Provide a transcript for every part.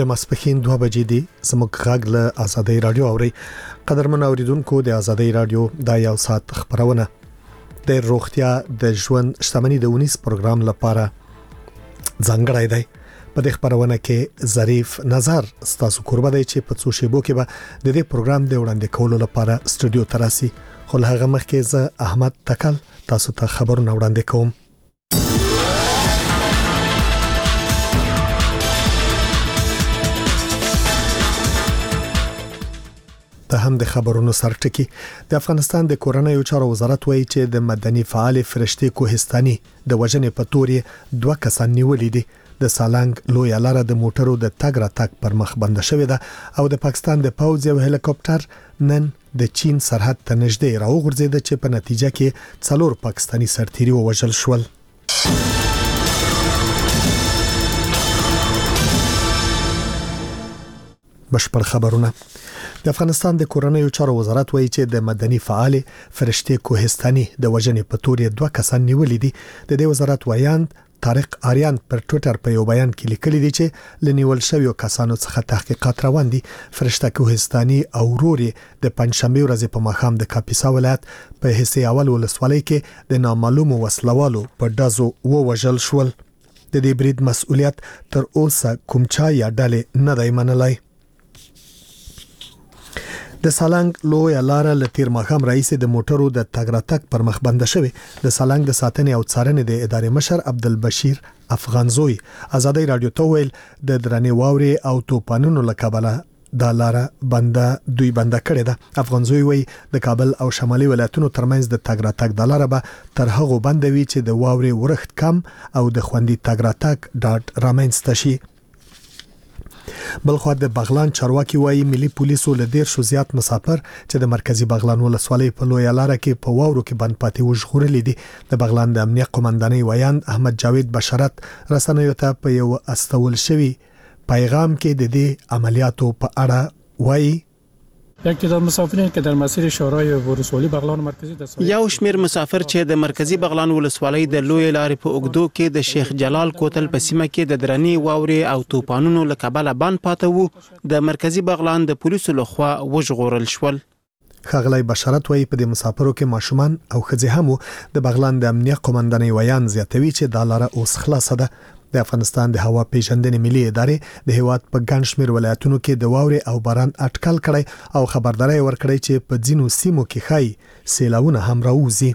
د ماسپښین 2 بجې دي زموږ غږ له آزادۍ رادیو اوري. قدرمن اوریدونکو د آزادۍ رادیو د یو ساعت خبرونه د روغتیا د ژوند شتمنۍ د 19 پروګرام لپاره ځانګړی دی. په دې خبرونه کې ظریف نظر ستاسو قربه دی چې په څو شیبو کې به د دې پروګرام د وړاندې کولو لپاره سټوډیو ته راسي. خو له هغه مخکې زه احمد تکل تاسو ته خبرونه وړاندې کوم. د هم د خبرونو سرټکی د افغانستان د کورنیو چارو وزارت وایي چې د مدني فعال فرشتي کوهستاني د وژنې په تورې 2 کسان نیولې دي. د سالنګ لوی لاره د موټرو د تګ راتګ پر مخ بند شوې ده او د پاکستان د پوځ یو هلیکوپټر نن د چین سرحد ته نږدې راوغورځید چې په نتیجه کې 4 پاکستانی سرتیري ووژل شول. بشپړ خبرونه. د افغانستان د کورنیو چارو وزارت وایي چې د مدني فعال فرشتي کوهستاني د وژنې په تورې 2 کسان نیولې دي. د دې وزارت وایاند طارق آریان پر ټوئیټر په یو بیان کې لیکلي دي چې لنیول شویو کسانو څخه تحقیقات روان دي. فرشته کوهستاني او روري د پنځشنبه ورځ په ماښام د کاپیسا ولایت په حصه اول ولسوالۍ کې د نامعلومو وسلوالو په ډزو ووژل شول. د دې برید مسؤلیت تر اوسه کوم چا یا ډلې نه دی منلای. د سالنګ لوی لاره ل تیر ماښام رئیس د موټرو د تګ راتګ پر مخ بند شوی. د سالنګ د ساتنې او څارنې د ادارې مشر عبدالبشیر افغانزوی آزادۍ رادیو ته ویل د درنې واوري او توپانونو لکبله د لاره دوی بند کړی ده. افغانزوی وی د کابل او شمالي ولایتونو ترمنځ د تګ راتګ د لاره به تر هغه بندوي چې د واوري ورښت کم او د خوندي تګ راتګ ډاټ رامنځته شي. بلخو د بغلان چارواکي وایي ملي پولیسو له 10 زیات مسافر چې د مرکزی بغلان ولسوالۍ په لوی لاره کې په واورو کې بند پاتې وژغورلې دي. د بغلان د امنیت قومندانۍ وایاند احمد جاوید بشارت رسنیو ته په یو استول شوی پیغام کې د دې عملیاتو په اړه وایي یک تعداد مسافرین که در مسیر شورای ولسوالی بغلان مرکزی یو شمیر مسافر چې د مرکزی بغلان ولسوالۍ د لوی لارې په اوګدو کې د شیخ جلال کوتل په سیمه کې د درنې واوري او توپانونو له کبله بند پاتې وو د مرکزی بغلان د پولیسو لخوا وژغورل شول. خغلی بشارت وایي په دې مسافرو کې ماشومان او ښځې هم د بغلان د امنیت قومندانۍ ویان زیاتوي چې د لاره اوس خلاصه ده. د افغانستان د هوا پیژندنې ملي ادارې د هیواد په ګڼ شمېر ولایتونو کې د واوري او باران اټکل کړي او خبرداري ورکړي چې په ځینو سیمو کې خای سیلاونه هم راوځي.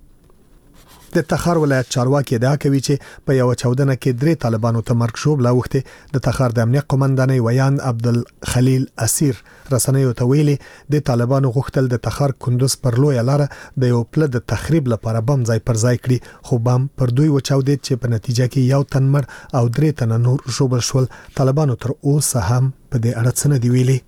د تخار ولایت چارواکي ادعا کوي چې په یو چاودنه کې 3 طالبانو ته مرګ ژوبله وخته. د تخار د امنیت قومندانۍ ویان عبدالخلیل اسیر رسنیو ته ویلي د طالبانو غوښتل د تخار کندوز پر لوی لاره د یو پله د تخریب لپاره بم ځای پر ځای کړي خو بم پر دوی وچاودید چې په نتیجه کې یو تن مړ او 3 تن نور ژوبل شول. طالبانو تر اوسه هم په دې اړه څه نه دی ویلي.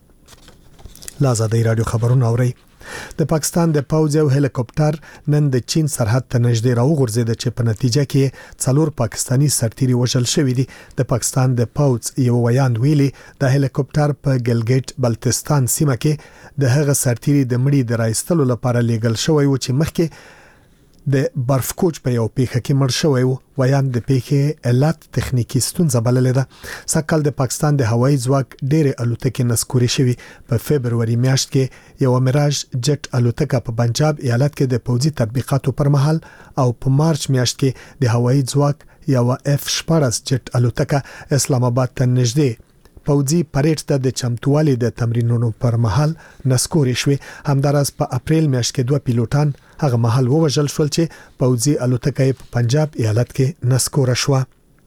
آزادۍ رادیو خبرونه اوري. د پاکستان د پوځ یو هلیکوپټر نن د چین سرحد ته نږدې راوغورځید چې په نتیجه کې 4 پاکستانی سرتیري وژل شوی دي. د پاکستان د پوځ یو ویاند ویلي د هلیکوپټر په ګلګیټ بلتستان سیمه کې د هغه سرتیري د مړي د راایستلو لپاره لیږل شوی و چې مخکې د برفکوچ په یو پیښه کې مړ شوی و. ویاند د پیښې علت تخنیکی ستونزه بللې ده. سکهال د پاکستان د هوایي ځواک ډېر الوتکې نسکوري شوی. په فبرवरी میاشت کې یو میراج جټ الوتکه په پنجاب ایالت کې د پوځي تطبیقاتو پر مهال او په مارچ میاشت کې د هوایي ځواک یو F-14 جټ الوتکه اسلام آباد ته نږدې پوځي پریډ ته د چمتووالي د تمرینونو پر مهال نسکوري شوی. همدارس په اپریل میاشت کې 2 پیلوټان هغه مهال ووژل شول چې پوځي الوتکه په پنجاب ایالت کې نسکوره شو.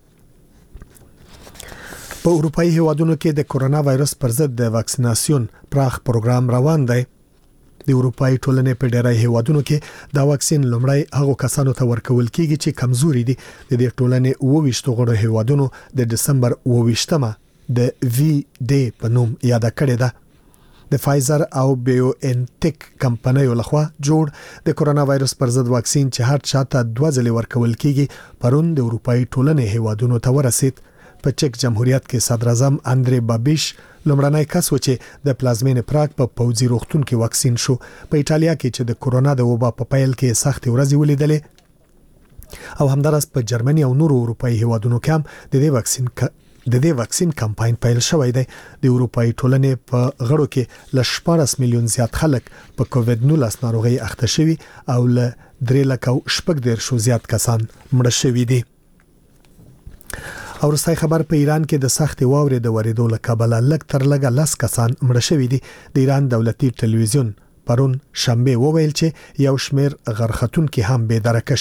په اروپאי هیوادونو کې د کورونا وایرس پر ضد د واکسیناسیون پراخ پروګرام روان دی. د اروپאי ټولنې په ډیری هیوادونو کې دا واکسین لومړی هغه کسانو ته ورکول کیږي چې کمزوري دي. د دې ټولنې 22 غړو هیوادونو د دسمبر 22مه د وی ډی په نوم یاد کړی ده. د فایزر او بیو انټیک کمپنیو لخوا جوړ د کورونا وایرس پر ضد واکسین چې هر چاته 2 ځله ورکول کیږي پرون د اروپאי ټولنې هیوادونو ته ورسید. په چک جمهوریت کې صدر اعظم اندری بابیش لومړنی کس و چې د پلازمین پراګ په پوځي روغتون کې واکسین شو. په ایټالیا کې چې د کورونا د وبا په پیل کې سخت ورځې ولیدلې او همدارس په جرمني او نورو اروپאי هیوادونو کې هم د دې واکسین د دې واکسین کمپاین پیل شوی دی. د اروپאי ټولنې په غړو کې ل 14 میلیون زیات خلک په کووډ 19 ناروغي اخته شوي او ل 3.8 زیات کسان مړه شوي دي. او رسای خبر په ایران کې د سخت واورې د وریدو له کبله لږ تر لږه 10 کسان مړه شوي دي. د ایران دولتي ټلویزیون پرون شنبه وویل چې یو شمېر غرختونکو هم بېدرکه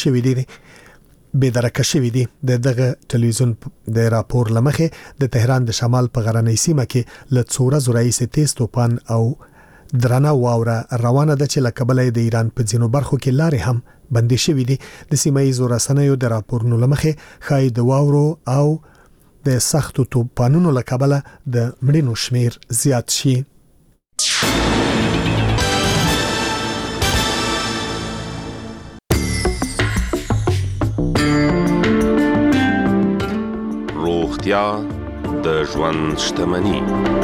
شوي دي. دغه ټلویزیون د راپور لمخې د تهران د شمال په غرنۍ سیمه کې ل 2 ورځې راهیسې تیز توپان او درنه واوره روانه ده چې له کبله د ایران په ځینو برخو کې لارې هم بندي شوي دي. د سیمه ییزو رسنیو د راپورونو لمخې ښایي د واورو او د سختو توپانونو له کبله د مړینو شمیر زیات شي. روغتیا د ژوند شتمني.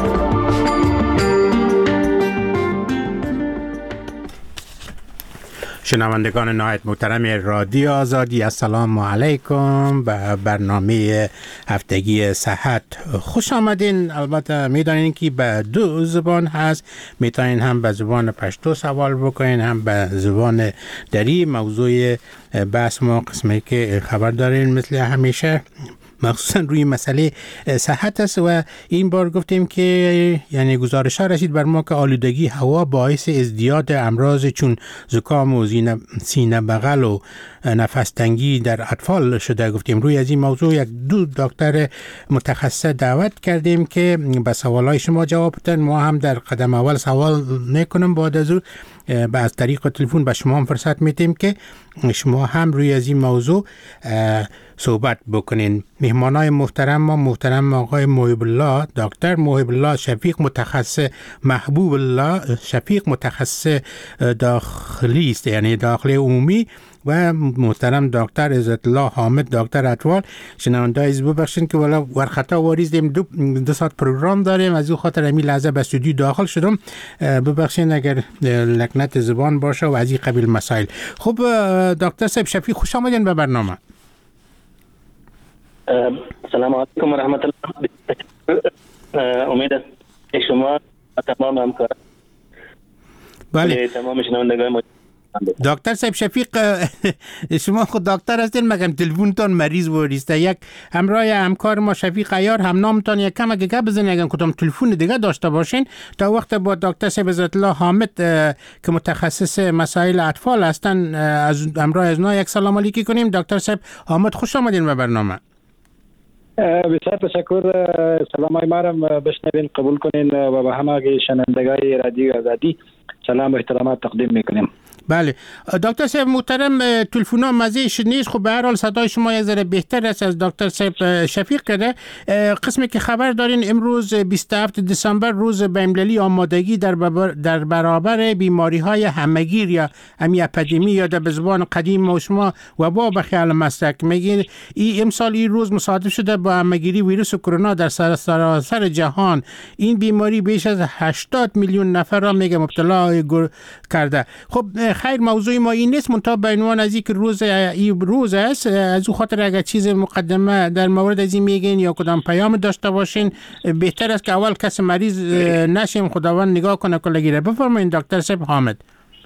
شنوندگان نهایت محترم رادیو آزادی، السلام علیکم به برنامه هفتگی صحت خوش آمدین. البته میدانین که به 2 زبان هست، میتونین هم به زبان پشتو سوال بکنین هم به زبان دری. موضوع بحث ما قسمی که خبر دارین مثل همیشه مخصوصا روی مسئله صحت است و این بار گفتیم که یعنی گزارش ها رسید بر ما که آلودگی هوا باعث ازدیاد امراض چون زکام و سینه بغل و نفس تنگی در اطفال شده. گفتیم روی از این موضوع 2 دکتر متخصص دعوت کردیم که به سوالای شما جواب بدن. ما هم در قدم اول سوال نکنم، بعد از از طریق تلفن به شما هم فرصت میدیم که شما هم روی از این موضوع صحبت بکنین. مهمانای محترم آقای محب الله، دکتر محب الله شفیق متخصص، محبوب الله شفیق متخصص داخلی است یعنی داخلی عمومی، و محترم دکتر عزت الله حامد دکتر اطفال. شنونده از ببخشید که والا ورخطا واریز دیم 2 ساعت پروگرام داریم، از او خاطر همین لحظه به استودیو داخل شدم. ببخشید اگر لکنت زبان باشه و از این قبیل مسائل. خب دکتر صاحب شفیق خوش آمدین به برنامه. السلام علیکم و رحمت الله. امید شما تمام همکار بله تمام شنوندگان. دکتر صاحب شفیق شما خود دکتر هستین، مگم تلفنتون مریض وریسته. یک همکار ما شفیق عیار هم نامتان یک کم اگه بزنین اگه کدام تلفن دیگه داشته باشین تا وقت با دکتر صاحب عزت الله حامد که متخصص مسائل اطفال هستن از همراه از نا یک سلام علیکی کنیم. دکتر صاحب حامد خوش آمدین به برنامه. بسیار تشکر. سلامای ما را بشنوین، قبول کنین و به همه شنوندگان رادیو آزادی سلام و احترامات تقدیم میکنیم. بله دکتر صاحب محترم، تلفن‌ها مزه‌اش نیست. خب به هر حال صدای شما یک ذره بهتر است از دکتر صاحب شفیق کرده. قسمی که خبر دارین امروز 27 دسامبر روز بین‌المللی آمادگی در برابر بیماری‌های همه‌گیر یا اپیدمی یا به زبان قدیم ما شما وبا به خیال مسلک میگین. امسال این روز مصادف شده با همه‌گیری ویروس کرونا در سراسر جهان. این بیماری بیش از 80 میلیون نفر را میگه مبتلا کرده. خب خیر موضوع ما این نیست، منتها به عنوان از اینکه روز است از او خاطر اگر چیز مقدمه در مورد از این میگین یا کدام پیام داشته باشین بهتر است که اول کس مریض نشیم، خداوند نگاه کنه کلگیره. بفرمایید دکتر صاحب حامد.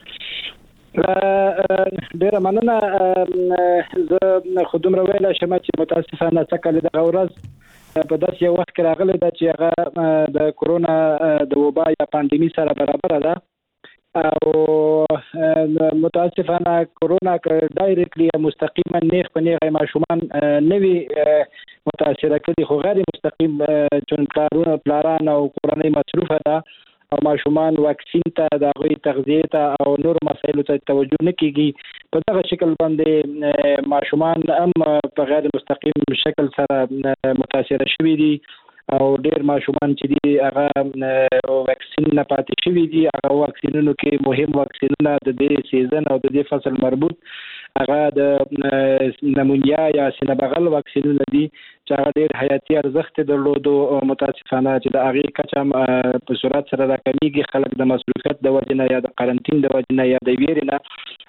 ډیره مننه. زه خودم را ویل شم چې متاسفانه څکل د غورز په داسې یو وخت کې راغلی ده چې هغه د کرونا د وبا یا پاندیمي سره برابر ده او متاسفانه کرونا که ډایرکټلی مستقیما نیغ په نیغ ماشومان نوی متاثر کړي، خو غیر مستقیم چون پلاران او کورنۍ مصروفه ده او ماشومان واکسین ته د غوي تغذیه ته او نور مسایلو ته توجه نه کیږي. په دغه شکل باندې ماشومان هم په غیر مستقیم شکل سره متاثر شوي دي او ډیر ماشومان چې دي هغه واکسین نه پاتې شوي دي. هغه واکسینونو کې مهم واکسینونه د دې سیزن او د دې فصل مربوط هغه د نمونیا یا سینه بغل واکسینونه دي چې هغه ډیر حیاتي ارزښت درلودو. متاسفانه چې د هغې کچه په سرعت سره راکمیږي، خلک د مصروفیت د وجې نه یا د قرنطین د وجې نه یا د ویرې نه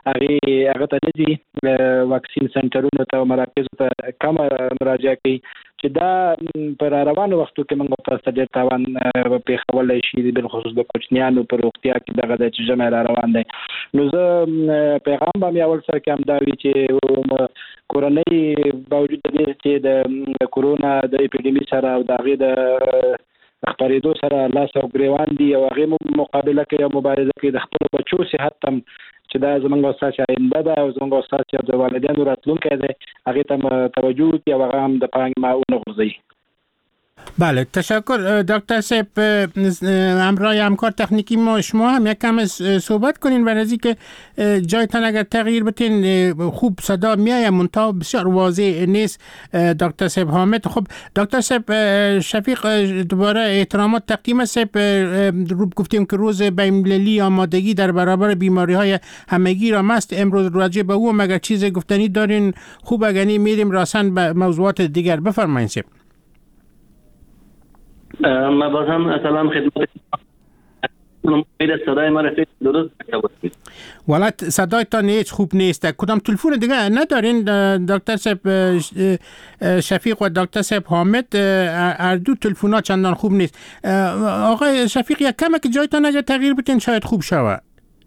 هغه ته نه ځي واکسین سنټرونو ته او مراکزو ته کم مراجعه کوي. چې دا پر روانو وختو کې موږ تاسو ډېر تاوان په خولای شي بل خصوص د کوچنیانو پر روغتیا کې دغه د جمع را روان دي. نو زه پیغام به اول سره کوم دا وی چې کورنۍ باوجود د دې چې د کورونا د اپیډیمی سره او د غي د خبرېدو سره لاس او ګریوان دي او هغه مقابله کوي او مبارزه کوي د خپل بچو صحت تم چې دا زمونږ استاد آینده ده او زمونږ استاد د والدینو راتلونکی دی هغه ته توجه کوي او هغه هم د پانګ معاون غوړي. بله تشکر دکتر صاحب. همراه همکار تکنیکی ما شما هم یک کم صحبت کنین برای که جایتان اگر تغییر بتین خوب صدا میایه منتها بسیار واضح نیست. دکتر صاحب حامد. خب دکتر صاحب شفیق دوباره احترامات تقدیم صاحب رو گفتیم که روز بین‌المللی آمادگی در برابر بیماری های همگیر هم است. امروز راجع به او مگر چیز گفتنی دارین؟ خوب اگر میریم راسن به موضوعات دیگر. بفرمایید صاحب. ما بازم سلام خدمت امید صدای ما رفیق درست باشید. ولات صدایتان هیچ خوب نیست. کدام تلفن دیگه ندارین دکتر صاحب شفیق و دکتر صاحب حامد؟ هر دو تلفن‌ها چندان خوب نیست. آقای شفیق یک کم که جایتان اگر تغییر بتین شاید خوب شود.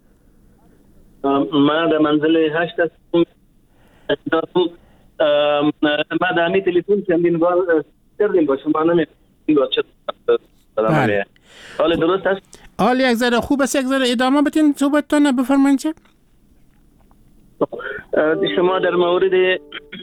ما در منزل 8 هستم. ما در همین تلفن چندین بار کردیم با شما نمی‌کنم. بله. حال درست است؟ حال یک ذره خوب است. یک ذره ادامه بدین صحبتتون بفرمایید چه؟ شما در مورد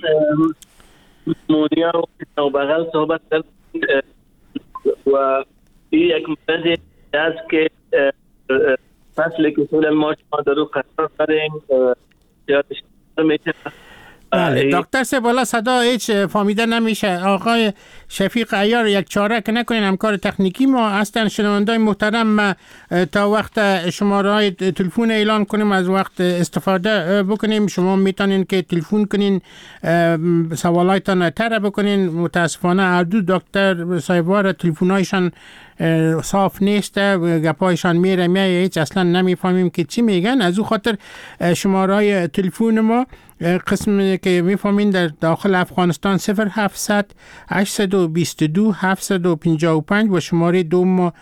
مونیا و بغل صحبت کردید و یک موضوع است که فصل کسول ما شما در رو قرار داریم زیادش میشه. بله دکتر صاحب والا صدا هیچ فهمیده نمیشه. آقای شفیق عیار یک چاره که نکنین همکار تکنیکی ما هستن. شنوندای محترم تا وقت شماره های تلفن اعلان کنیم از وقت استفاده بکنیم. شما میتونین که تلفن کنین سوالایتان طرح بکنین. متاسفانه هر دو دکتر صاحبوار تلفنایشان صاف نیست. گپایشان میره هیچ اصلا نمیفهمیم که چی میگن. از او خاطر شماره های تلفن ما قسم که میفهمین در داخل افغانستان 0700 822 755 و شماره دوم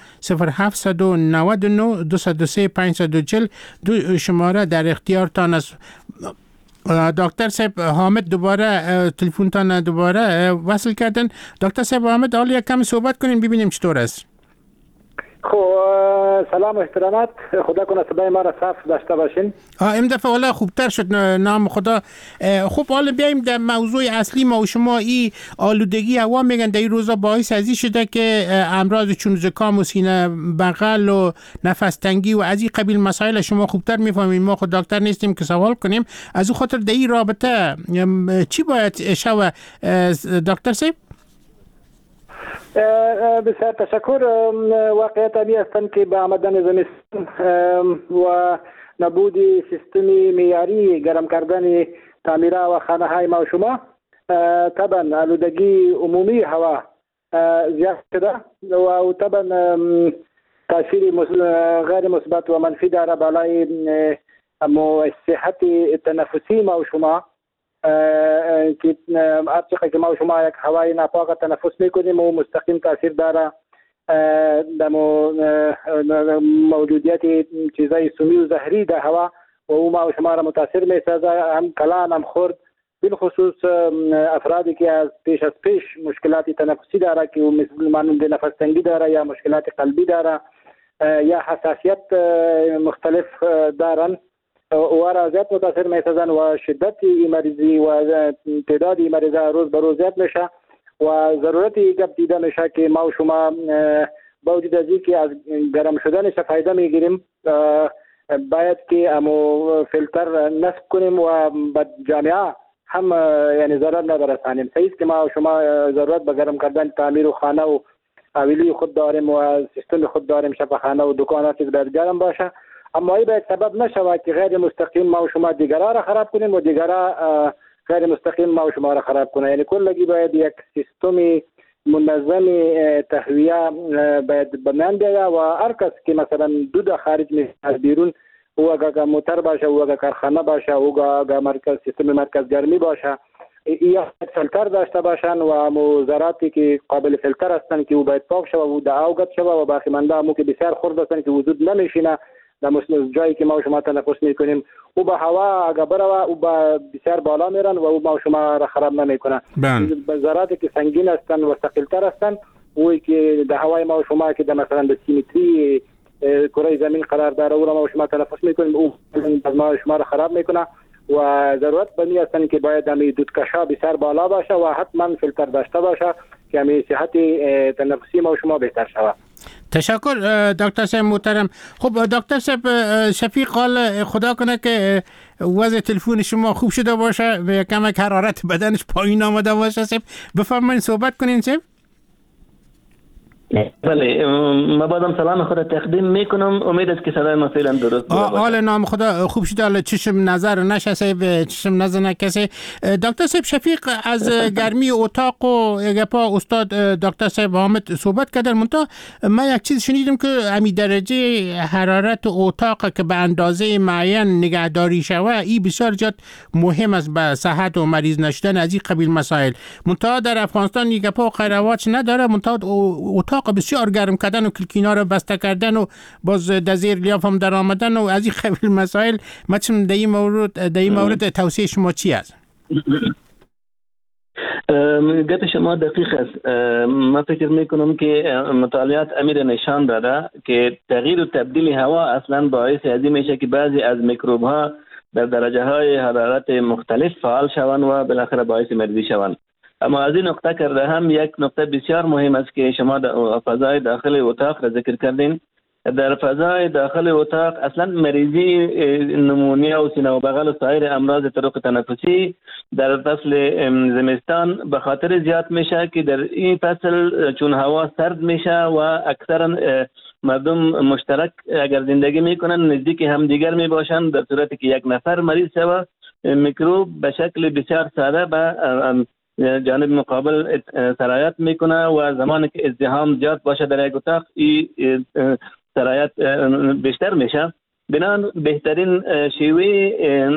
0799 203 540 دو شماره در اختیارتان است. دکتر صاحب حامد دوباره تلفنتان دوباره وصل کردن. دکتر صاحب حامد حالا یک کم صحبت کنین ببینیم چطور است. خب سلام و احترامات. خدا کنه صدای ما را صاف داشته باشین. این دفعه حالا خوبتر شد نام خدا. خب حالا بیایم در موضوع اصلی ما و شما. این آلودگی هوا میگن در این روزا باعث ازی شده که امراض چون زکام و سینه بغل و نفس تنگی و از این قبیل مسائل شما خوبتر میفهمین. ما خود دکتر نیستیم که سوال کنیم. از اون خاطر در این رابطه چی باید شود دکتر صاحب؟ بسیار تشکر. واقعیت طبیعی هستند که به آمدن زمستان و نبود سیستمی معیاری گرم کردن تعمیره و خانه های ما و شما طبعا آلودگی عمومی هوا زیاد شده و طبعا تاثیر غیر مثبت و منفی داره بالای صحت تنفسی ما و شما که هرچقدر که ما و شما یک هوای ناپاک تنفس میکنیم و مستقیم تاثیر داره در موجودیت چیزای سمی و زهری در هوا و او ما و شما را متاثر میسازه. هم کلان هم خورد بالخصوص افرادی که از پیش مشکلات تنفسی داره که مثل مانند نفس تنگی داره یا مشکلات قلبی داره یا حساسیت مختلف دارن و را زیاد متاثر میسازن و شدت مریضی و تعداد مریضا روز به روز زیاد میشه و ضرورت گپ دیده میشه که ما و شما با وجود از اینکه از گرم شدن فایده میگیریم باید که امو فیلتر نصب کنیم و به جامعه هم یعنی ضرر نرسانیم. صحیح است که ما و شما ضرورت به گرم کردن تعمیر و خانه و حویلی خود داریم و سیستم خود داریم شفاخانه و دکاناتی که باید گرم باشه، اما این باید سبب نشود که غیر مستقیم ما و شما دیگرها را خراب کنیم و دیگرها غیر مستقیم ما و شما را خراب کنه. یعنی کلگی باید یک سیستم منظم تهویه باید بمیان بیاید و هر کس که مثلا دود خارج می از بیرون او اگر موتر باشه او اگر کارخانه باشه او اگر مرکز سیستم مرکز گرمی باشه یا فیلتر داشته باشن و موزراتی که قابل فیلتر هستند که او باید پاک شود و دعاوگت شود و باقی مانده همو که بسیار خرد هستند که وجود نمیشینه در جایی که ما و شما تنفس میکنیم او به هوا اگر بروه او به بسیار بالا میرن و او ما و شما را خراب نمیکنه. ذراتی که سنگین هستند و ثقیل‌تر هستند اوی که در هوای ما و شما که در مثلا به سیمتری کره زمین قرار داره او را ما و شما تنفس میکنیم او ما و شما را خراب میکنه و ضرورت به این است که باید همی دودکشا بسیار بالا باشه و حتما فیلتر داشته باشه که همی صحت تنفسی ما و شما بهتر شود. تشکر دکتر صاحب محترم. خب دکتر صاحب شفیق، حال خدا کنه که وضع تلفن شما خوب شده باشه و کمک حرارت بدنش پایین آمده باشه. صاحب بفرمایید صحبت کنین. صاحب بله، ما بازم سلام خود تقدیم میکنم. امید است که صدای ما فعلا درست باشه. حال نام خدا خوب شده. حالا چشم نظر نشه صاحب، چشم نظر نکسه. دکتر صاحب شفیق از گرمی اتاق و گپا استاد دکتر صاحب حامد صحبت کردن. منتها من یک چیز شنیدم که همین درجه حرارت اتاق که به اندازه معین نگهداری شوه این بسیار جد مهم است به صحت و مریض نشدن از این قبیل مسائل. منتها در افغانستان گپا و خیرواچ نداره. منتها اتاق بسیار گرم کردن و کلکینا رو بسته کردن و باز در زیر لیاف هم در آمدن و از این قبیل مسائل. مثلا در این مورد توصیه شما چی است؟ گپ شما دقیق است. من فکر میکنم که مطالعات امیر نشان داده که تغییر و تبدیل هوا اصلا باعث ازی میشه که بعضی از میکروب ها در درجه های حرارت مختلف فعال شوند و بالاخره باعث مریضی شوند. اما از این نقطه کرده هم یک نقطه بسیار مهم است که شما در فضای داخل اتاق را ذکر کردین. در فضای داخل اتاق اصلا مریضی نمونیا و سینه و بغل و سایر امراض طرق تنفسی در فصل زمستان به خاطر زیاد میشه که در این فصل چون هوا سرد میشه و اکثرا مردم مشترک اگر زندگی میکنن نزدیک هم دیگر میباشند، در صورتی که یک نفر مریض شود میکروب به شکل بسیار ساده به جانب مقابل سرایت میکنه و زمانی که ازدحام زیاد باشه در یک اتاق این سرایت بیشتر میشه. بنابراین بهترین شیوه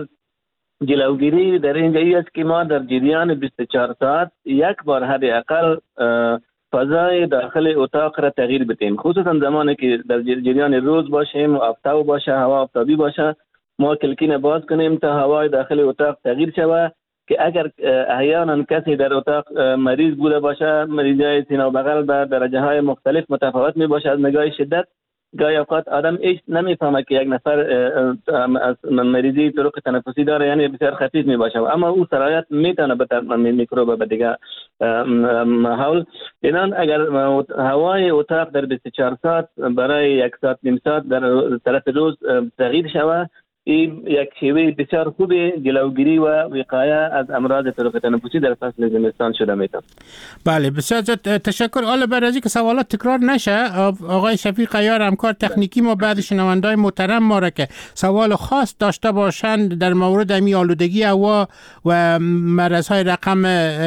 جلوگیری در اینجا است که ما در جریان 24 ساعت یک بار حداقل فضای داخل اتاق را تغییر بدیم، خصوصا زمانی که در جریان روز باشیم و آفتاب باشه، هوا آفتابی باشه، ما کلکین باز کنیم تا هوای داخل اتاق تغییر شود که اگر احیانا کسی در اتاق مریض بوده باشه، مریضای سینه و بغل به درجه های مختلف متفاوت می باشه از نگاه شدت. گاهی اوقات آدم ایش نمیفهمه که یک نفر از مریضی طرق تنفسی داره، یعنی بسیار خفیف می باشه، اما او سرایت میتونه به میکروب به دیگه ماحول. اینان اگر هوای اتاق در 24 ساعت برای 1 ساعت نیم ساعت در طرف روز تغییر شود، این یک شیوه بسیار خوبی جلوگیری و وقایه از امراض طرق تنفسی در فصل زمستان شده میتونه. بله بسیار تشکر. حالا برای اینکه سوالات تکرار نشه، آقای شفیق عیار همکار تکنیکی ما بعد شنونده‌های محترم ما را که سوال خاص داشته باشند در مورد امی آلودگی هوا و مرض‌های رقم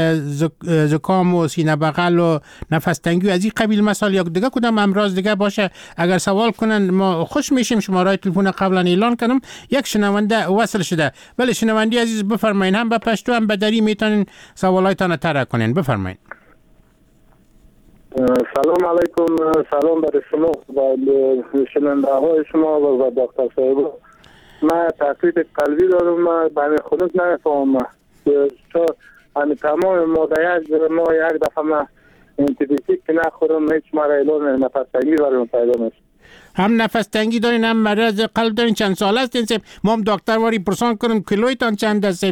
زکام و سینه بغل و نفس تنگی و از این قبیل مسائل یا دیگه کدام امراض دیگه باشه اگر سوال کنن ما خوش میشیم. شماره تلفن قبلا اعلان کردم، یک شنونده وصل شده. ولی شنوندی عزیز بفرمایید، هم به پشتو هم به دری میتونین سوالایتان طرح کنین. بفرمایید. سلام علیکم. سلام بر شما و شنونده های شما و دکتر صاحب. من تقریب قلبی دارم، من به خودم نمیفهمم چون همین تمام مادیات ما یک دفعه من انتیبیوتیک نخورم هیچ مرا اعلان نفس تنگی برام پیدا میشه. هم نفس تنگی دارین هم مرض قلب دارین. چند سال است این؟ ما هم دکتر واری پرسان کنیم کیلویتان چند است؟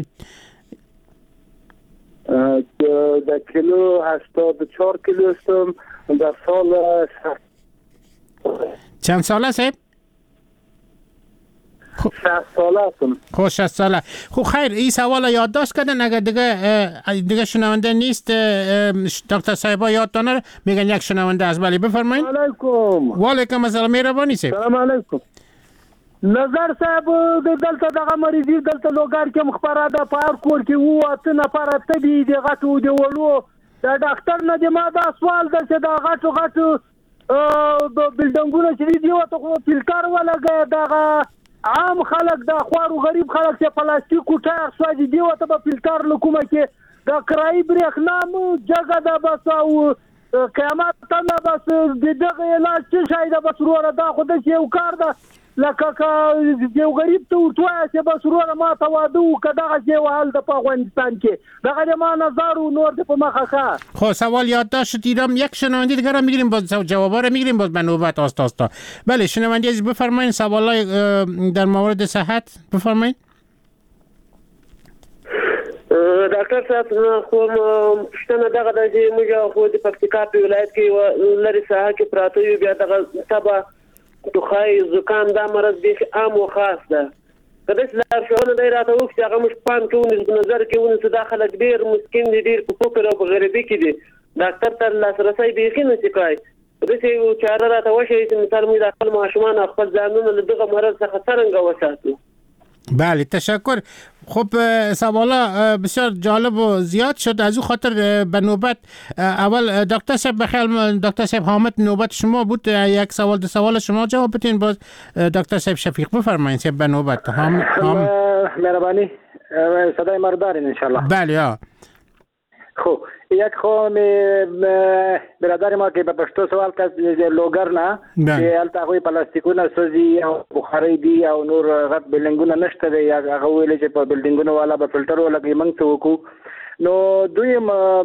در کیلو 84 کیلو هستم. در سال چند سال است؟ 60 ساله هستم. خب 60 ساله. خب خیر، این سوال یادداشت کردن اگر دیگه شنونده نیست دکتر صاحبا یادتان نره میگن یک شنونده است. بله بفرمایید. علیکم. و علیکم السلام. مهربانی سید. سلام علیکم. نظر صاحب دلته دغه مریضي دلته لوګار کې مخبره ده په هر کور کې وو اته نفر تبي د غټو دی ولو د ډاکټر نه د ما دا سوال ده چې دا غټو د بلډنګونو چې دی وته خو فلټر ولګي دغه عام خلک د خوارو غریب خلک چې پلاستیک کوټه سوځي دی وته په فلټر لکومه کې د کرایي برېښنا مو جګه ده بس او قیامت ته بس دغه علاج څه شی ده بس وروره دا خو داسې یو کار ده لکه یو غریب ته ورته وایه چې بس وروره ما ته واده وکړه دغسې یو حال ده په افغانستان کې دغه د ما نظر و نور د په مخه ښه. خب سوال یادداشت دیدم یک شنونده دیگر هم میگیریم باز جوابا رو میگیریم باز به نوبت آستا. بله شنونده عزیز بفرمایید سوالای در مورد صحت بفرمایید. ډاکټر صاحب خو پوښتنه دغه ده چې موږ خو د پکتیکا په ولایت کې لرې ساحه کې پراته یو بیا دغه تبه ټوخی زکام دا مرض بیخي عام و خاص ده که داسې لارښوونه دی راته وکړي چې هغه موږ پام کې ونیسو په نظر کې ونیسو دا خلک ډېر مسکین دي ډېر په فقر او په غریبۍ کې دي ډاکټر ته لاسرسی بیخي نشي کولی داسې یو چاره راته وښیي چې مثال موږ د خپل ماشومان او خپل ځانونه له دغه مرض څخه څرنګه وساتو. بله تشکر. خب سوالا بسیار جالب و زیاد شد از او خاطر به نوبت اول دکتر صاحب بخیر دکتر صاحب حامد نوبت شما بود یک سوال دو سوال شما جواب بدین باز دکتر صاحب شفیق بفرمایید به نوبت مهربانی صدای ما رو دارین ان شاء الله. بله خب یک خو برادر ما که به پښتو سوال کوي لوګر نه چې البته هغه پلاستیکونه سوزي او بخاري دي او نور غټ بلډینګونه نشته دی هغه ویل چې په بلډینګونو والا به فلټر ولګي موږ څه وکړو نو دوی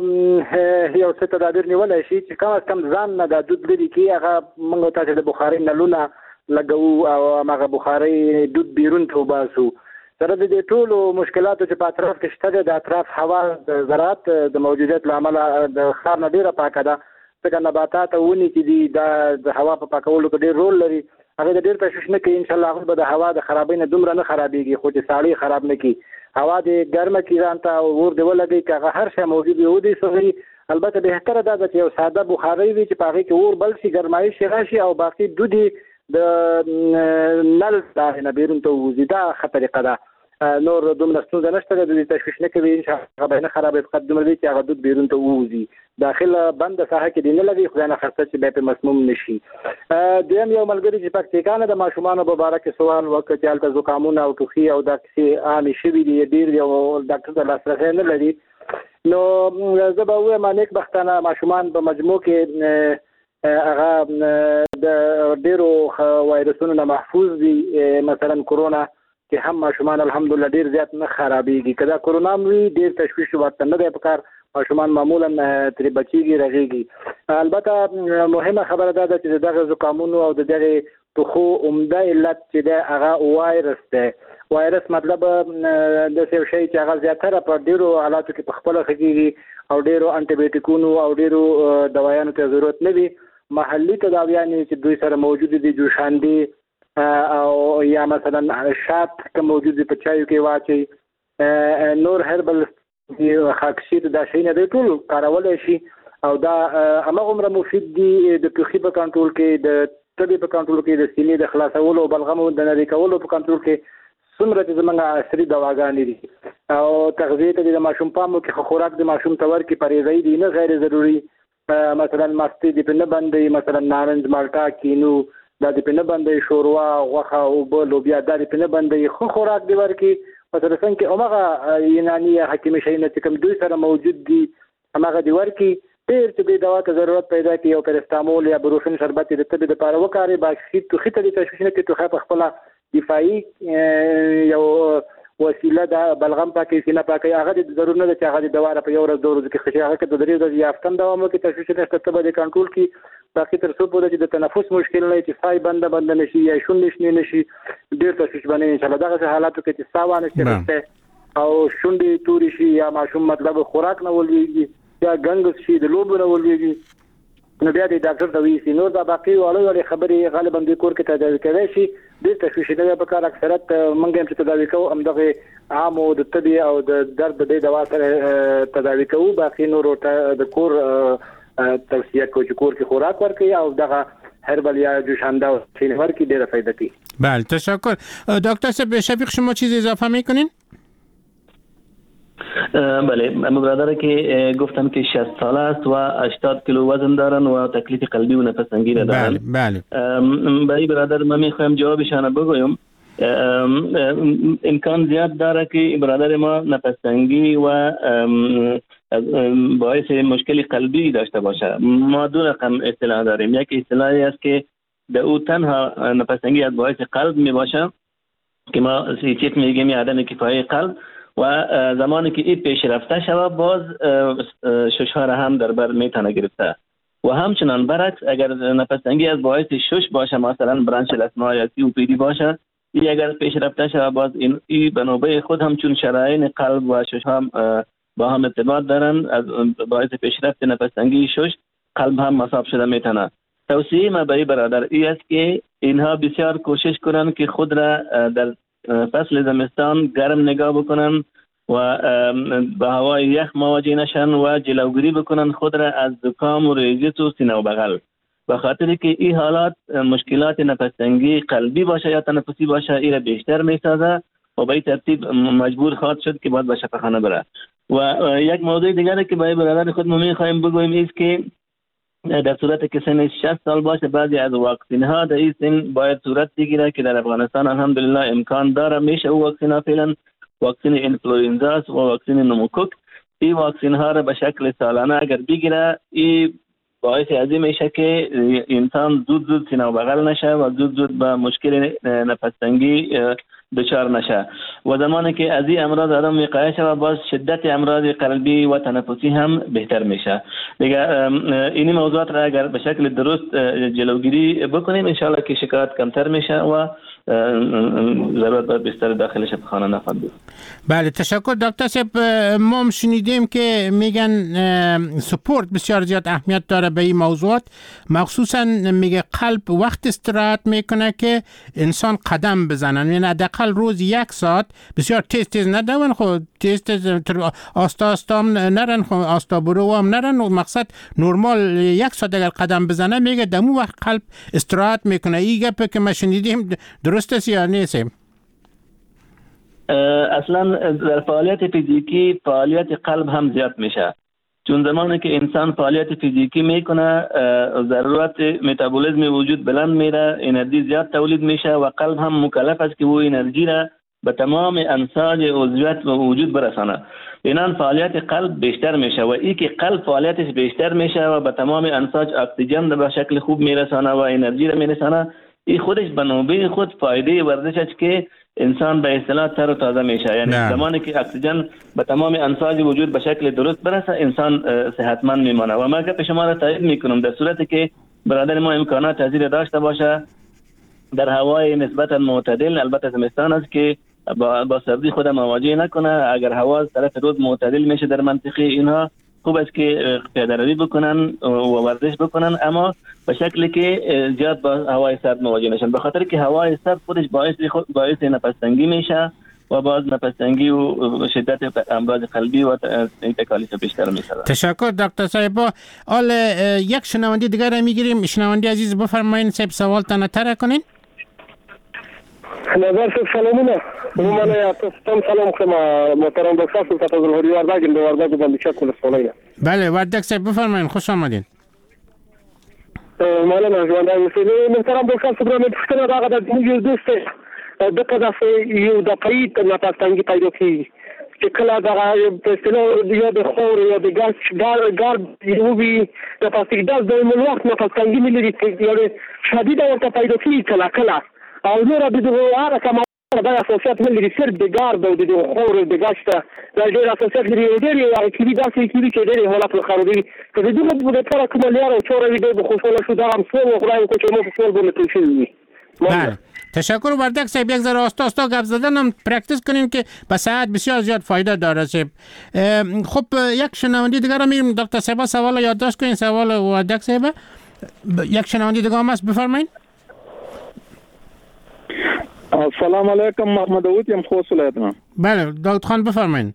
یو څه تدابیر نیولای شي چې کم ځان نه د دود لري کې هغه موږ ته د بخاري نلونه لګو او هغه بخاري دود بیرون ته وباسو سره د ټولو مشکلاتو چې په اطراف کې شته د اطراف هوا د زراعت د موجودیت لامل د ښار نه ډیره پاکه ده ځکه نباتات او ونې چې دي د هوا په پاکولو کې ډیر رول لري هغه د ډیر تشویش نه کوي ان شاء الله هغه به د هوا د خرابۍ نه دومره نه خرابېږي خو چې ساړی خراب نه کوي هوا د ګرمه کې ځان ته ور دی ولګي که هغه هر شی موجود وي ودی سوي البته بهتره ده چې یو ساده بخاري وي چې په هغې کې اور بل شي ګرمایش راشي او باقي دودي د نل نه بیرون ته وځي دا ښه طریقه ده نور دومره ستونزه نشته د تشویش نه کوي ان شاء الله به نه خرابې فقط دومره چې هغه دود بیرون ته ووځي داخله بند ساحه کې دی نه لګي خدای نه خاصه چې به په مسموم نشي. دویم یو ملګری چې پکتیکا نه د ماشومان په اړه کې سوال وکړ چې البته زکامونه او ټوخي او دا چې عام شوي دي ډیر یو ډاکټر ته لاسرسی نه لري نو زه به وایم نیک بختانه ماشومان په مجموع کې هغه د ډیرو وایرسونو نه محفوظ دي مثلا کرونا چې هم ماشومان الحمدلله ډیر زیات نه خرابېږي کدا کرونا وی ډیر تشویش ورته نه دی پکار ماشومان معمولا تر بچیږي رغېږي البته مهمه خبره ده چې دغه زکامونو او دغه ټوخو عمده علت چې ده هغه وایرس ده وایرس مطلب د څه شي چې هغه زیاتره په ډیرو حالاتو کې په خپل خګيږي او ډیرو انټي بایوټیکونو او ډیرو دوايانو ته ضرورت نه وي محلي تداویان چې دوی سره موجود دي جوشاندي او یا مثلا شات که موجود په چایو کې واچي نور هربل خاکسیت دا شي نه دی ټول کارولای شي او دا هغه عمره مفید دي د ټوخي په کنټرول کې د تبې په کنټرول کې د سینې د خلاصولو او بلغم د نری کولو په کنټرول کې څومره چې زمونږ عصري دواګانې دي او تغذیه ته د ماشوم پامو کې خوراک د ماشوم تور کې پرېږدي دي نه غیر ضروري مثلا ماستې د په نه باندې مثلا نارنج مالټا کینو دا د پنه باندې شوروا غوخه او بل بیا د پنه باندې خو خوراک دی ورکی مثلا څنګه اومغه یوناني حکیمي شي نه کوم دوی سره موجود دي هغه دی ورکی ډیر چې د دوا ته ضرورت پیدا کی او پرستامول یا بروفین شربت د طب لپاره وکاري باکسي توخي ته د تشویش نه کې توخه په خپل دفاعي یو وسیله د بلغم پاکي سینه پاکي هغه د ضرورت نه چې هغه د دوا په یو ورځ دوه ورځې کې خشي هغه کې د درې ورځې یافتن دوام کې تشویش نه ته به کنټرول کی باقي تر څو پورې چې د تنفس مشکل نه چې سای بند نشي یا شونډې نشي ډیر تشویش باندې ان شاء الله دغه حالاتو کې چې ساوانه شي او شونډې توري شي یا ماشوم مطلب خوراک نه ولېږي یا ګنګس شي د لوبو نه ولېږي نو بیا د ډاکټر ته ویسي نو دا باقي وړي خبرې غالبا د کور کې تداوي کوي شي د تشویش نه په کار اکثرت منګم چې تداوي کوو هم دغه عام او د طبي او د درد د دوا سره تداوي کوو باقي نور د کور توصیه کوي چې کور کې خوراک ورکړي او دغه هربل یا جوشانده او چین ورکړي ډیره فایده کوي. بله تشکر. دکتر صاحب شفیق شما چیز اضافه میکنین؟ بله برادر که گفتم که 60 ساله است و 80 کیلو وزن دارن و تکلیف قلبی و نفس تنگی دارن. بله. برای برادر من میخوایم جوابشان بگویم. امکان زیاد داره که برادر ما نفس تنگی و باعث مشکل قلبی داشته باشه. ما دو رقم اصطلاح داریم. یک اصطلاحی است که در او تنها نفس‌تنگی از باعث قلب می باشه که ما سیتیت میگیم عدم کفایه قلب و زمانی که این پیشرفته شود باز شش‌ها را هم در بر میتونه گرفته و همچنان برعکس اگر نفس‌تنگی از باعث شش باشه مثلا برانچ اسما یا COPD باشه این اگر پیشرفته شود باز این به نوبه خود هم چون شرایین قلب و شش هم با هم ارتباط دارن از باعث پیشرفت نفس‌تنگی شش قلب هم مصاب شده میتونه. توصیه ما برای برادر این است که اینها بسیار کوشش کنند که خود را در فصل زمستان گرم نگاه بکنن و به هوای یخ مواجه نشن و جلوگیری بکنن خود را از زکام و ریزش و سینه و بغل، به خاطر که این حالات مشکلات نفس‌تنگی قلبی باشه یا تنفسی باشه این را بیشتر میسازه و به این ترتیب مجبور خواهد شد که باید به شفاخانه بره. و یک موضوع دیگری که برای برادر خود ما می‌خوایم بگوییم است که در صورت که سن 60 سال باشه بعضی از واکسین ها در این سن باید صورت بگیره که در افغانستان الحمدلله امکان داره میشه او واکسین ها فعلا واکسین اینفلوئنزا و واکسین نموکوک این واکسین ها را به شکل سالانه اگر بگیره این باعث ازی میشه که انسان زود سینه و بغل نشه و زود به مشکل نفس‌تنگی دچار نشه و زمانی که از این امراض آدم وقایه شود باز شدت امراض قلبی و تنفسی هم بهتر میشه. دیگه این موضوعات را اگر به شکل درست جلوگیری بکنیم انشالله که شکایت کمتر میشه و ضرورت باید بیشتر داخل شفاخانه نخواهد بود. بله تشکر دکتر صاحب. ما شنیدیم که میگن سپورت بسیار زیاد اهمیت داره به این موضوعات، مخصوصا میگه قلب وقت استراحت میکنه که انسان قدم بزنن، یعنی حداقل روز 1 ساعت بسیار تیز ندون، خب تیز آستا نرن، خب آستا برو هم نرن و مقصد نرمال 1 ساعت اگر قدم بزنه میگه دمو وقت قلب استراحت میکنه. این گپ که ما شنیدیم درست است یا نیست؟ اصلا در فعالیت فیزیکی فعالیت قلب هم زیاد میشه، چون زمانی که انسان فعالیت فیزیکی میکنه ضرورت متابولیسم وجود بلند میره، انرژی زیاد تولید میشه و قلب هم مکلف است که او انرژی را به تمام انساج عضویت و وجود برسانه. اینان فعالیت قلب بیشتر میشه و این که قلب فعالیتش بیشتر میشه و به تمام انساج اکسیژن به شکل خوب میرسانه و انرژی را میرسانه، این خودش به نوبه خود فایده ورزش است که انسان به اصطلاح تر و تازه میشه. یعنی زمانی که اکسیژن به تمام انساج وجود به شکل درست برسه انسان صحتمند میمانه. و من که شما را تایید میکنم در صورتی که برادر ما امکانات تزریق داشته باشه در هوای نسبتا معتدل، البته زمستان است که با سردی خود مواجه نکنه، اگر هوا از طرف روز معتدل میشه در منطقه اینها خوب است که پیاده‌روی بکنن و ورزش بکنن، اما به شکلی که زیاد با هوای سرد مواجه نشن، به خاطر که هوای سرد خودش باعث نفس‌تنگی میشه و باز نفس‌تنگی و شدت امراض قلبی و تکالیف بیشتر میشه. تشکر دکتر صاحب. حال یک شنونده دیگر را میگیریم. شنونده عزیز بفرمایید صاحب سوالتان طرح کنین. نظر صاحب سلامونه. من تاسو سلام کوم محترم دکتر صاحب تاسو له وردګ د وردګ باندې چکول سوالای. بله وردګ صاحب بفرمایید، خوش آمدید. مولانا ژوندای اوسئ. محترم دکتر صاحب مې پوښتنه راغله د موږ دوست د قضا یو د قید نفس‌تنګي پیدا کیږي چې کله دا په اصطلاح یا د خور یا د ګار یو وی د پلاستیک د وخت نفس‌تنګي نه لري چې شدید ورته پیدا کیږي کله او نور د هغه کوم دا اساسات من لري صرف د ګار د خور د ګاشته دا ډېر اساسات لري ډېر یو کلی داسې کلی چې ډېر حالات خرابي که د دې په لپاره کوم لار او چورې د خوشاله شو دا هم څو خدای کو چې مو په ټول باندې تشوي. بله تشکر وردک صاحب. یک ذره آستا گپ زدن هم پرکتیس کنین که به صحت بسیار زیاد فایده داره صاحب. خب یک شنونده دیگر هم میریم دکتر صاحب سوال یادداشت کنین. سوال وردک صاحب یک شنونده دیگر هم هست بفرمایید. السلام علیکم محمد داوود یم خوست ولایتنا. بله داوود خان بفرمایید.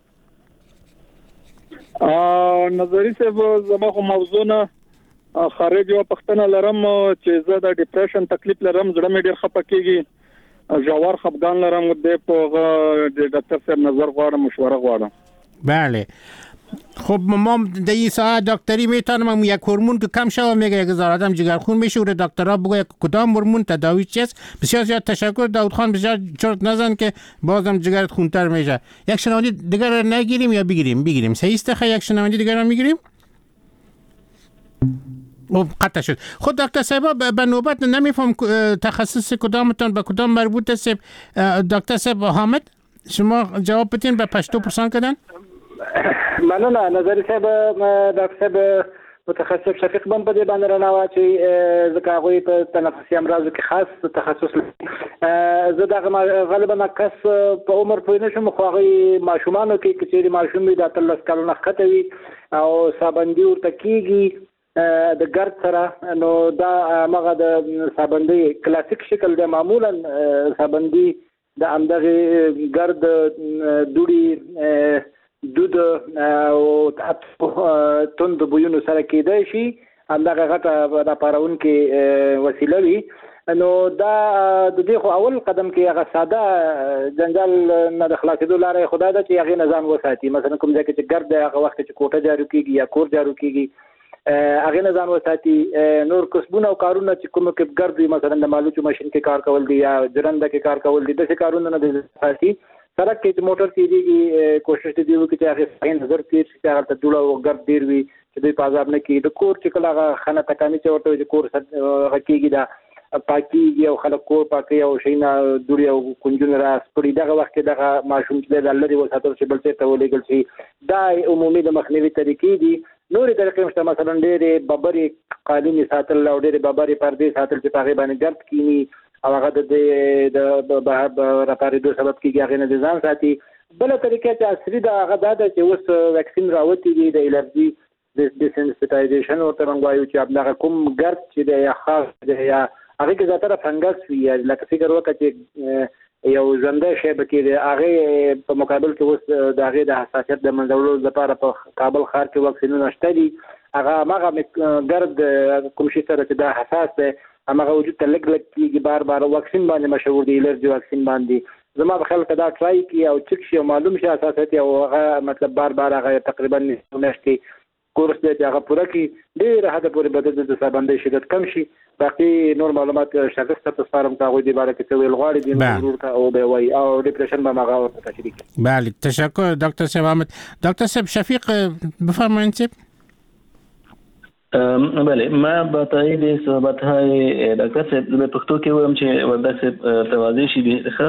نظری صاحب زما خو موضوع نه خارج یو پښتنه لرم چې زه د ډیپریشن تکلیف لرم، زړه مې ډیر خپه کیږي، ژور خپګان لرم، د ډاکټر صاحب نظر غواړم، مشوره غواړم. بله خب ما در این ساعت دکتری میتونم یک هورمون که کم شوه میگه یک هزار آدم جگرخون میشوره دکترها بگه کدام هورمون تداوی چیست. بسیار زیاد تشکر داود خان، بسیار چرت نزن که بازم جگرت خونتر میشه. یک شنونده دیگر نگیریم یا بگیریم صحیح است؟ یک شنونده دیگر رو میگیریم. قطع شد. خود دکتر صاحب به نوبت نمیفهم تخصص کدامتان به کدام مربوط است. دکتر صاحب حامد شما جواب بدین به پشتو پرسان کردن. مننه. نظر صاحب دکتر صاحب متخصص شفیق بن په دې باندې رانه چې ځکه هغوی په تنفسي امراضو کې خاص تخصص لري. زه دغه غالبا کس په عمر پوه نه شم، خو هغوی ماشومانو کې که چېرې ماشوم وي د 18 کالو نه ښکته وي او سابندي ورته کېږي د ګرد سره، نو دا همغه د سابندي کلاسیک شکل دی. معمولا سابندي د همدغې ګرد دوړي دود او تند بویونو سره کېدای شي، همدغه غټه راپارونکې وسیله وي. نو دا د دې خو اول قدم کې هغه ساده جنجال نه د خلاصېدو لاره خو دا ده چې هغې نه ځان وساتي. مثلا کوم ځای کې چې ګرد دی هغه وخت چې کوټه جارو کېږي یا کور جارو کېږي هغې نه ځان وساتي. نور کسبونه او کارونه چې کوم کې ګرد وي، مثلا د مالوچو ماشین کې کار کول دي یا جرنده کې کار کول دي، داسې کارونه نه د ساتي. سړک کې چې موټر تېرېږي کوشش دې دی وکړي چې هغې صحیح نظر تېر شي چې هغلته دوړه او ګرد ډېر وي چې دوی په عذاب نه کېږي. د کور چې کله هغه خانه تکاني چې ورته وي چې کور هغه کېږي دا پاکېږي او خلک کور پاکوي او شیونه دوړې او کنجونه راسپړي، دغه وخت کې دغه ماشوم چې دی دا لرې وساتل شي، بل ځای ته ولېږل شي. دا عمومي د مخنیوي طریقې دي. نورې طریقې شته، مثلا ډېرې ببرې قالینې ساتل او ډېرې ببرې پردې ساتل چې په هغې باندې ګرد کیني او هغه د راپارېدو سبب کېږي، هغې نه د ځان ساتي. بله طریقه چې عصري ده هغه دا ده چې اوس ویکسین راوتي دي د الرجي ډیسنسټایزیشن ورته موږ وایو، چې همدغه کوم ګرد چې دی یا خاص دی یا هغې کې زیاتره فنګس وي، یا لکه فکر وکړه چې یو ژوندی شی به کې دی، هغې په مقابل کې اوس د هغې د حساسیت د منځولو لپاره په کابل ښار کې واکسینونه شته دي. هغه همغه ګرد کوم شي سره چې دا حساس دی همغه وجود ته لږ کېږي، بار بار واکسین باندې مشهور دی، الرجي واکسین باندې. زما په خیال که دا ټرای کړي او چک شي او معلوم شي حساسیت او هغه مطلب بار بار هغه تقریبا میاشتې کورس دی چې هغه پوره کړي، ډېره حده پورې به د سابندۍ شدت کم شي. باقي نور معلومات شخص ته تسپارم که هغوی دې باره کې څه ویل غواړي دي ضرور که او به وایي او ډیپریشن به هم هغه ورته تشریح کړي. بله تشکر دکتر صاحب حامد. دکتر صاحب شفیق بفرمایید صاحب. بله، ما با تایید صحبت‌های دکتر صاحب به پښتو کې وایم چې ورده صاحب توضیح شي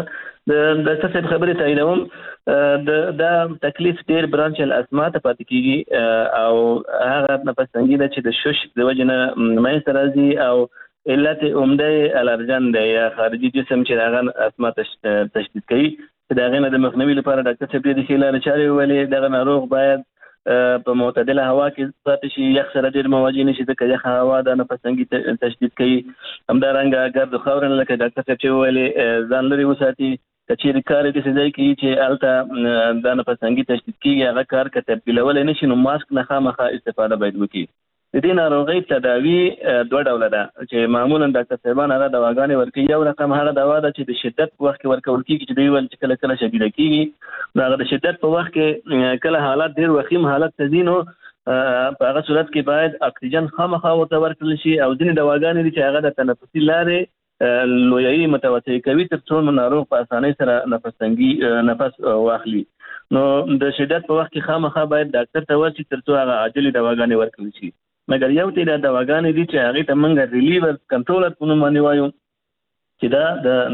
د دکتر صاحب خبرې تاییدوم. دا تکلیف ډېر برانچ الاسما ته پاتې کېږي او هغه نفس تنګي ده چې د شش د وجې نه منځته راځي او علت عمده الرجن دی یا خارجي جسم چې هغه اسما تشدید کوي. چې د هغې نه د مخنیوي لپاره ډاکټر صاحب ډېرې ښې لارې چارې وویلې. دغه ناروغ باید په معتدله هوا کې پاتې شي، یخ سره ډېر مواجه نه شي ځکه یخه هوا د نفس تنګي تشدید کوي. همدارنګه ګرد خاورې نه لکه ډاکټر صاحب چې وویلې ځان لرې وساتي. که چېرې کار یې داسې ځای کې چې هلته دا نفس تنګي تشدید کېږي هغه کار که تبدیلولی نه شي نو ماسک نه خامخا استفاده باید وکړي. د دې ناروغۍ تداوي دوه ډوله ده چې معمولا ډاکټر صاحبان هغه دواګانې ورکوي. یو رقم هغه دوا ده چې د شدت په وخت کې ورکول کېږي چې دوی ویل چې کله کله شدیده کېږي، نو هغه د شدت په وخت کې کله حالات ډېر وخیم حالت ته ځي نو په هغه صورت کې باید اکسیجن خامخا ورته ورکړل شي. او ځینې دواګانې دي چې هغه د تنفسي لارې لویایي متوسع کوي تر څو ناروغ په اسانۍ سره نفس تنګي نفس واخلي. نو د شدت په وخت کې خامخا باید ډاکټر ته ورشي تر څو هغه عاجلې دواګانې ورکړل شي. مګر یو تعداد دواګانې دي چې هغې ته موږ ریلیور کنټرولر په نوم باندې وایو چې دا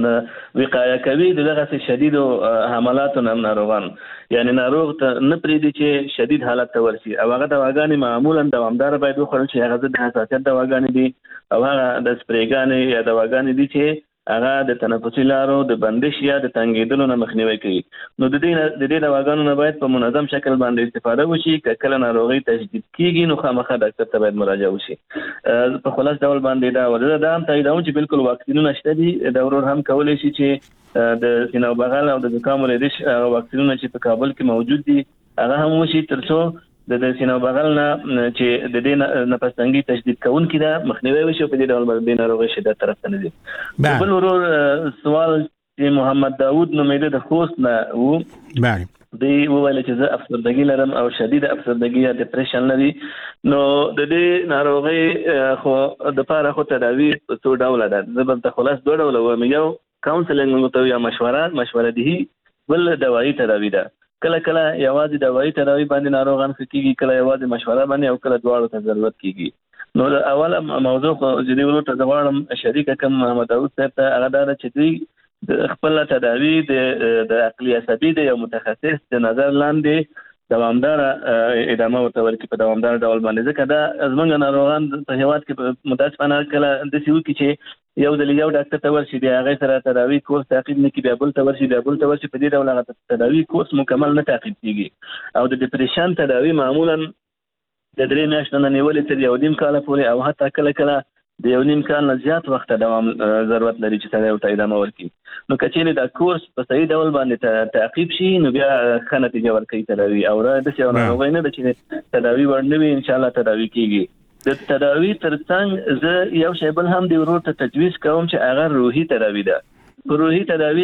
د وقایه کوي د دغسې شدیدو حملاتو نه ناروغان، یعنې ناروغ ته نه پرېږدي چې شدید حالت ته ورشي. او هغه دواګانې معمولا دوامداره باید وخوړل شي. هغه ضد حساسیت دواګانې دي او هغه د سپرېګانې یا دواګانې دي چې هغه د تنفسي لارو د بندش یا د تنګېدلو نه مخنیوی کوي. نو د دې دواګانو نه باید په منظم شکل باندې استفاده وشي. که کله ناروغي تشدید کېږي نو خامخا ډاکټر ته باید مراجعه وشي. په خلاص ډول باندې دا هم تاییدوم چې بالکل واکسینونه شته دي. دا ورور هم کولی شي چې د سینه او بغل او د زکام او ریش واکسینونه چې په کابل کې موجود دي هغه هم وشي تر څو د سینه او بغل نه چې د دې نفس تنګي تشدید کوونکي ده مخنیوی وشي په دې ډول باندې ناروغي شدت طرف ته نه ځي. بل ورور سوال چې محمد داوود نومېده د خوست نه و. بله دی وویل چې زه افسردګي لرم او شدید افسردګي یا ډیپریشن لري. نو د دې ناروغي خو د پاره خو تداوی څو ډول ده. زه به د خلاص دوه ډول وایم، یو کاونسلینګ او یا مشوره دي، بل دوايي تداوی ده. کله کله یوازې دوايي تداوی باندې ناروغان کیږي، کله یوازې مشوره باندې او کله دواړو ته ضرورت کیږي. نو د اوله موضوع خو چې دی ورته زغړم شریک کم محمد داوود صاحب ته هغه دا چې دی د خپل تداوی د عقلي عصبي د یو متخصص د نظر لاندې دوامدار ادامه ورته ورکړي په دوامدار ډول باندې. ځکه دا زمونږ ناروغان په هیواد کې متاسفانه کله د سیو کې چې یو د یو ډاکټر ته ورشي بیا هغه سره تداوی کورس تعقیب نه کړي، بیا بل ته ورشي په دې ډول هغه تداوی کورس مکمل نه تعقیب کیږي. او د ډیپریشن تداوی معمولا د 3 میاشتو نه نیولې تر 1.5 کال پورې او حتی کله کله د 1.5 کال نه زیات وخت دوام ضرورت لري چې سره ورته ادامه ورکړي. نو کچېرې دا کورس په صحیح ډول باندې تعقیب شي نو بیا ښه نتیجه ورکوي تداوی. او را د څه ناروغي نه ده چې تداوی ورنوي، ان شاء الله تداوی کیږي. د تداوی ترڅنګ زه یو شی بل هم د ورور ته تجویز کوم چې هغه روحي تداوی ده. په روحي تداوی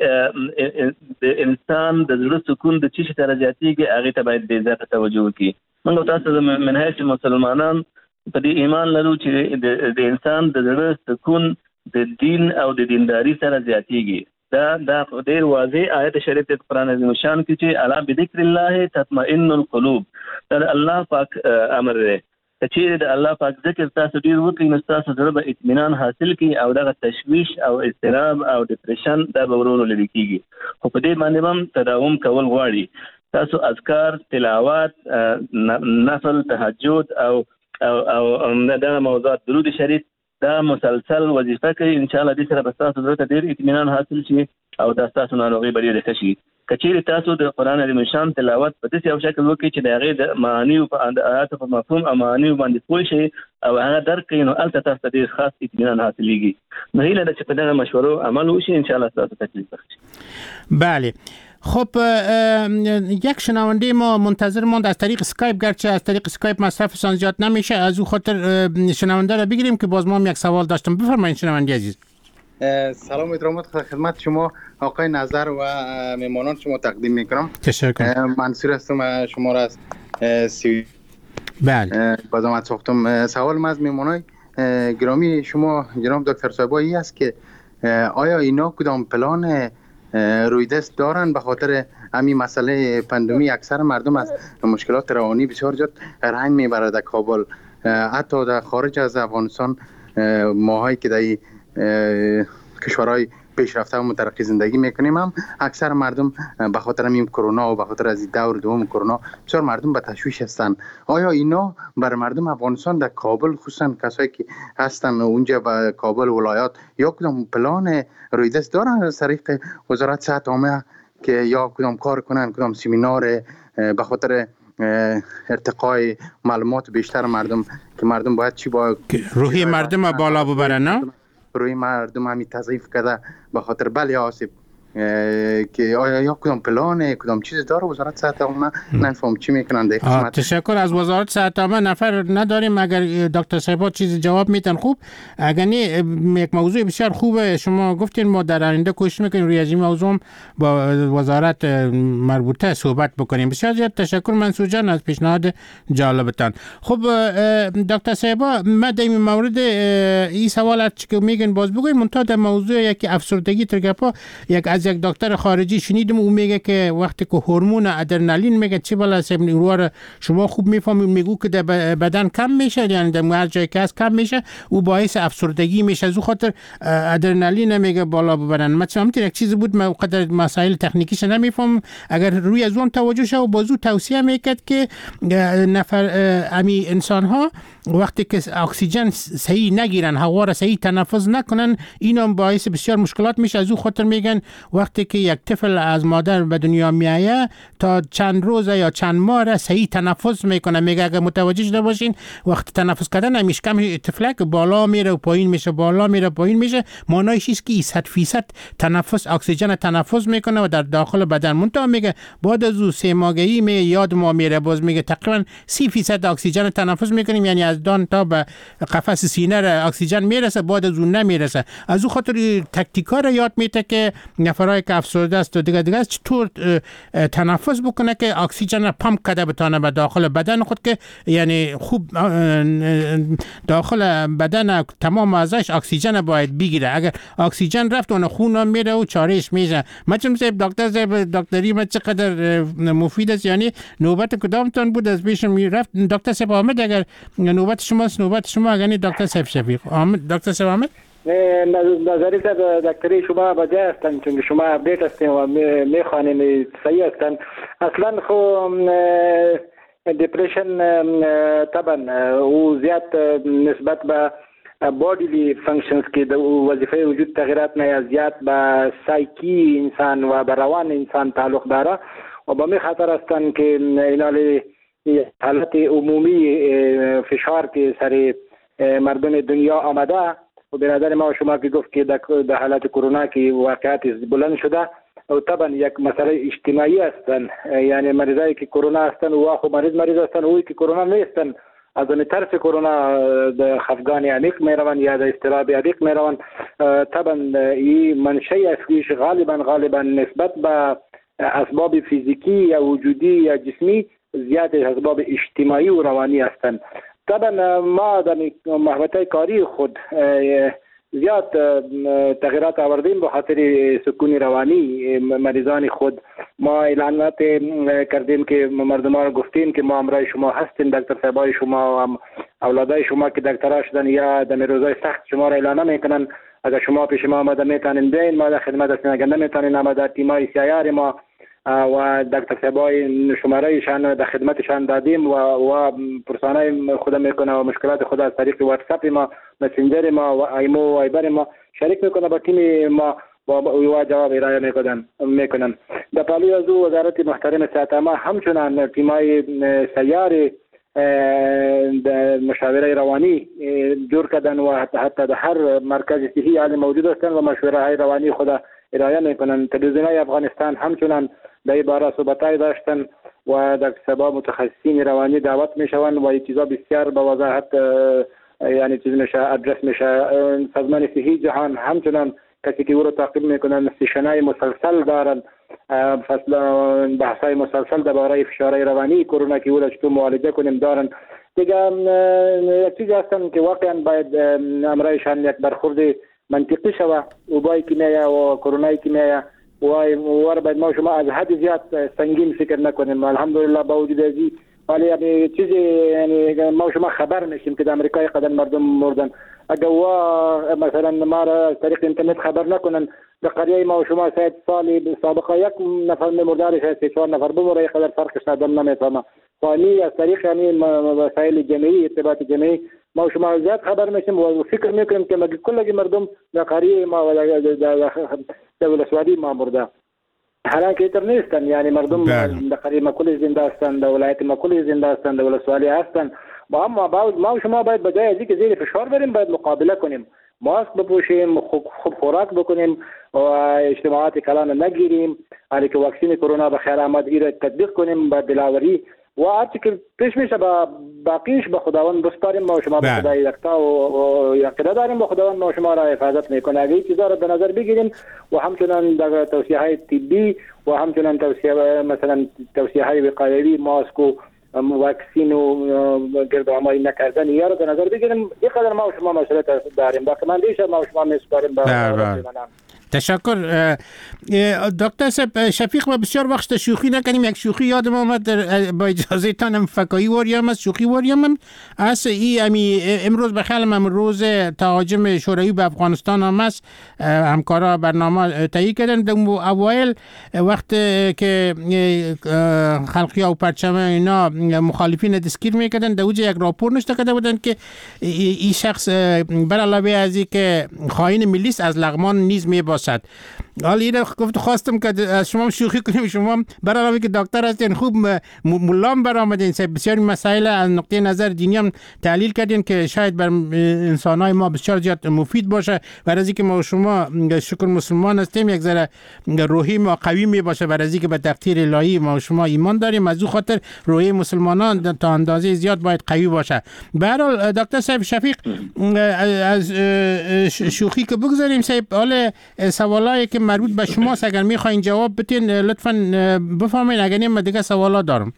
کې د انسان د زړه سکون د چی سره زیاتېږي، هغه ته باید د زیاته توجه وکړي. موږ تاسو د منهج مسلمانان په دې ایمان لرو چې د انسان د زړه سکون د دین او د دینداری سره زیاتېږي. دا ډېر واضح آیت شریف د قرآن عظیم شان کې چې الا بذکر الله تطمئن القلوب، دا الله پاک امر دی. چې د الله پاک ذکر تاسو ډیر وکړئ نو تاسو زړه به اطمینان حاصل کړي او دغه تشویش او اضطراب او ډیپریشن دا به ورونو لري کیږي. خو په دې باندې هم تداوم کول غواړي. تاسو اذکار، تلاوت، نفل، تهجد او دا موضوعات درود شریف دا مسلسل وظیفه کوي. ان شاء الله دې سره به تاسو زړه ته ډیر اطمینان حاصل شي او دا تاسو ناروغي به ډیره ښه شي. کچېرې تاسو د قرآن عظیم شان تلاوت په داسې یو شکل وکړئ چې د هغې د معانیو په آیاتو په مفهوم او معانیو باندې پوه شئ او هغه درک کړئ، نو هلته تاسو ته ډېر خاص اطمینان حاصلېږي. نو هیله ده چې په دغه مشورو عمل وشي، انشاءالله تاسو تکلیف بخشي. بله. خب یک شنونده ما منتظر ماند از طریق اسکایپ، گرچه از طریق اسکایپ مصرفشان زیاد نمیشه، از او خاطر شنونده را بگیریم که باز ما هم یک سوال داشتم. بفرمایید شنونده عزیز. سلام و احترامات خدمت شما آقای نظر و مهمانان شما تقدیم میکنم. تشکر. منصور هستم، شما را از بله باز آمد ساختم. سوال من از مهمانای گرامی شما جناب دکتر صاحبایی است که آیا اینا کدام پلان رویدست دارن به خاطر همین مسئله پاندمی؟ اکثر مردم از مشکلات روانی بسیار زیاد رنج میبره در کابل، حتی در خارج از افغانستان ماهایی که در کشورهای پیشرفته و مترقی زندگی میکنیم هم اکثر مردم به خاطر همین کرونا و به خاطر از دور دوم کرونا بسیار مردم به تشویش هستند. آیا اینا بر مردم افغانستان در کابل خصوصا کسایی که هستن اونجا به کابل ولایات یا کدام پلان رویدست دارن از طریق وزارت صحت عامه که یا کدام کار کنن، کدام سمینار به خاطر ارتقای معلومات بیشتر مردم که مردم باید چی با روحی مردم بالا ببرن؟ نه روی مردم همی تضعیف کرده به خاطر بله آسیب که آیا یا کدام پلان کدام چیز داره وزارت صحت عامه؟ نفهم چی میکنن در قسمت. تشکر. از وزارت صحت عامه نفر نداریم، اگر دکتر صاحب چیز جواب میتن خوب، اگر نه یک موضوع بسیار خوبه شما گفتین، ما در آینده کوشش میکنیم روی از این موضوع با وزارت مربوطه صحبت بکنیم. بسیار زیاد تشکر منصور جان از پیشنهاد جالبتان. خب دکتر صاحب ما در این مورد این سوالات که میگن باز بگویم، منتها در موضوع یکی افسردگی ترگپا از یک دکتر خارجی شنیدم او میگه که وقتی که هورمون ادرنالین میگه چه بالا رو شما خوب میفهمید، میگو که در بدن کم میشه، یعنی در هر جایی که هست کم میشه، او باعث افسردگی میشه، از خاطر ادرنالین میگه بالا ببرن. مثلا همین یک چیز بود من قدر مسائل تکنیکیش نمیفهم، اگر روی از اون توجه شه و بازو توصیه میکرد که نفر امی انسان ها وقتی که اکسیژن صحیح نگیرن، هوا را صحیح تنفس نکنن، اینا باعث بسیار مشکلات میشه. از او خاطر میگن وقتی که یک طفل از مادر به دنیا میایه تا چند روز یا چند ماه را صحیح تنفس میکنه. میگه اگر متوجه شده باشین وقتی تنفس کردن همیشه کم طفلک بالا میره و پایین میشه، بالا میره پایین میشه، معنایش است که 100% تنفس اکسیژن تنفس میکنه و در داخل بدن. منتها میگه بعد از 3 ماهگی یاد ما میره، باز میگه تقریبا 30% اکسیژن تنفس میکنیم، یعنی از یزدان تا به قفس سینه را اکسیژن میرسه، بعد از اون نمیرسه. از اون خاطر تکتیکا را یاد میده که نفرای که افسرده است و دیگه چطور تنفس بکنه که اکسیژن را پمپ کرده بتانه به داخل بدن خود، که یعنی خوب داخل بدن تمام ازش اکسیژن باید بگیره. اگر اکسیژن رفت اون خون میره و چارهش میشه. مثلا دکتری ما چقدر مفید است. یعنی نوبت کدامتان بود از پیش میرفت؟ دکتر صاحب آمد اگر نوبت شماست، نوبت شما. اگر دکتر صاحب شفیق آمد، دکتر صاحب آمد. نظری دکتری شما بجای هستن، چون شما اپدیت هستین و میخوانین صحیح هستن. اصلا خو دیپریشن طبعا او زیاد نسبت به بودیلی فانکشنز که د وظیفه وجود تغییرات نه زیاد به سایکی انسان و به روان انسان تعلق داره و به می خاطر هستن که اینالی حالت عمومی فشار که سر مردم دنیا آمده و به نظر ما شما که گفت که در حالت کرونا که واقعیت بلند شده و طبعا یک مسئله اجتماعی هستن. یعنی مریضایی که کرونا هستن و خو مریض هستن و که کرونا نیستن از اون ترس کرونا د خفگان عمیق میروند یا د اضطراب عمیق میروند. طبعا این منشأ اصلیش غالبا نسبت به اسباب فیزیکی یا وجودی یا جسمی زیاد اسباب اجتماعی و روانی هستند. طبعا ما در محوطه کاری خود زیاد تغییرات آوردیم به خاطر سکون روانی مریضان خود. ما اعلانات کردیم که مردمان را گفتیم که ما همراه شما هستیم، دکتر صاحبای شما و اولادای شما که دکترها شدن یا در روزهای سخت شما را اعلان میکنن. اگر شما پیش ما آمده میتونین بیاین، ما در خدمت هستیم. اگر نمیتونین آمده تیمای سیار ما و دکتر صاحبای شمارهشان در خدمتشان دادیم و پرسانای خود میکنه و مشکلات خود از طریق واتساپ ما، مسنجر ما و ایمو و ایبر ما شریک میکنه با تیم ما و جواب ارائه میکنن. در پالوی از وزارت محترم صحت ما همچنان تیمای سیار مشاوره روانی جور کردن و حتی در هر مرکز صحی حال موجود هستند و مشوره های روانی خود ارائه میکنن. تلویزیون‌های افغانستان همچنان در این باره صحبت‌های داشتن و در سبا متخصصین روانی دعوت میشوند و این چیزا بسیار با وضاحت یعنی چیز میشه ادرس میشه. سازمان صحی جهان همچنان کسی که او رو تعقیب میکنن سیشنای مسلسل دارن، فصل بحثای مسلسل درباره فشارهای روانی کرونا که او را چطور معالجه کنیم دارن. دیگه یک چیزی هستن که واقعا باید امرایشان یک برخورد منطقی شوه. وبای که میایه و کرونایی که میایه و باید ما شما از حد زیاد سنگین فکر نکنیم. الحمدلله با وجود ازی ولی یعنی چیزی یعنی ما شما خبر میشیم که در امریکای قدر مردم مردن. اگر مثلا ما را از طریق اینترنت خبر نکنن در قریه ما شما ساعت سالی سابقه یک نفر مردارش هست 4 نفر بمره قدر فرقش ندم نمیفهمم. فانی از طریق یعنی وسایل جمعی ارتباط جمعی ما شما زیاد خبر میشیم و فکر میکنیم که مگه کل مردم در قریه ما و در ولسوالی ما مرده. حالانکه اینطور نیستن. یعنی مردم در قریه ما کلی زنده هستند، در ولایت ما کلی زنده هستند، در ولسوالی هستند. ما شما باید بجای از اینکه زیر فشار بریم باید مقابله کنیم، ماسک بپوشیم، خوب خوراک بکنیم و اجتماعات کلان نگیریم. حالی که واکسین کرونا بخیر آمد ایره تطبیق کنیم با دلاوری و هرچی که پیش میشه با باقیش به خداوند بسپاریم. ما شما به خدای یکتا و یقین داریم به خداوند ما شما را حفاظت میکنه. اگه این چیزا را به نظر بگیریم و همچنان در توصیه های طبی و همچنان مثلا توصیه های وقایوی ماسک و واکسین و گردآمایی نکردن یا رو به نظر بگیریم، اینقدر ما شما مسئولیت داریم. باقی من دیشه ما شما میسپاریم به تشکر. دکتر شفیق ما بسیار وقت شوخی نکنیم. یک شوخی یادم آمد با اجازه تانم فکایی واریم است. شوخی واریم است امروز بخیالم روز تهاجم شوروی به افغانستان هم است. همکارا برنامه تهیه کردن. در اوایل وقت که خلقی و پرچم اینا مخالفین دستگیر میکردن در اوج یک راپور نشته کرده بودن که این شخص بر علاوه از این که خائن ملی است از لغمان نیز میباسد. حالا این گفت خواستم که از شما شوخی کنیم، شما برای علاوه که دکتر هستین خوب ملام برآمدین، بسیاری مسائل از نقطه نظر دینی هم تحلیل کردین که شاید بر انسان‌های ما بسیار زیاد مفید باشه. برای اینکه ما شما شکر مسلمان هستیم، یک ذره روحی ما قوی می باشه، برای اینکه به تقدیر الهی ما شما ایمان داریم، از او خاطر روحی مسلمانان تا اندازه زیاد باید قوی باشه. به هر حال دکتر صاحب شفیق، از شوخی که بگذاریم صاحب، حالا سوالایی که مربوط به شما اگر میخواین جواب بدین لطفاً بفرمایید، اگر نه من دیگه سوالا دارم.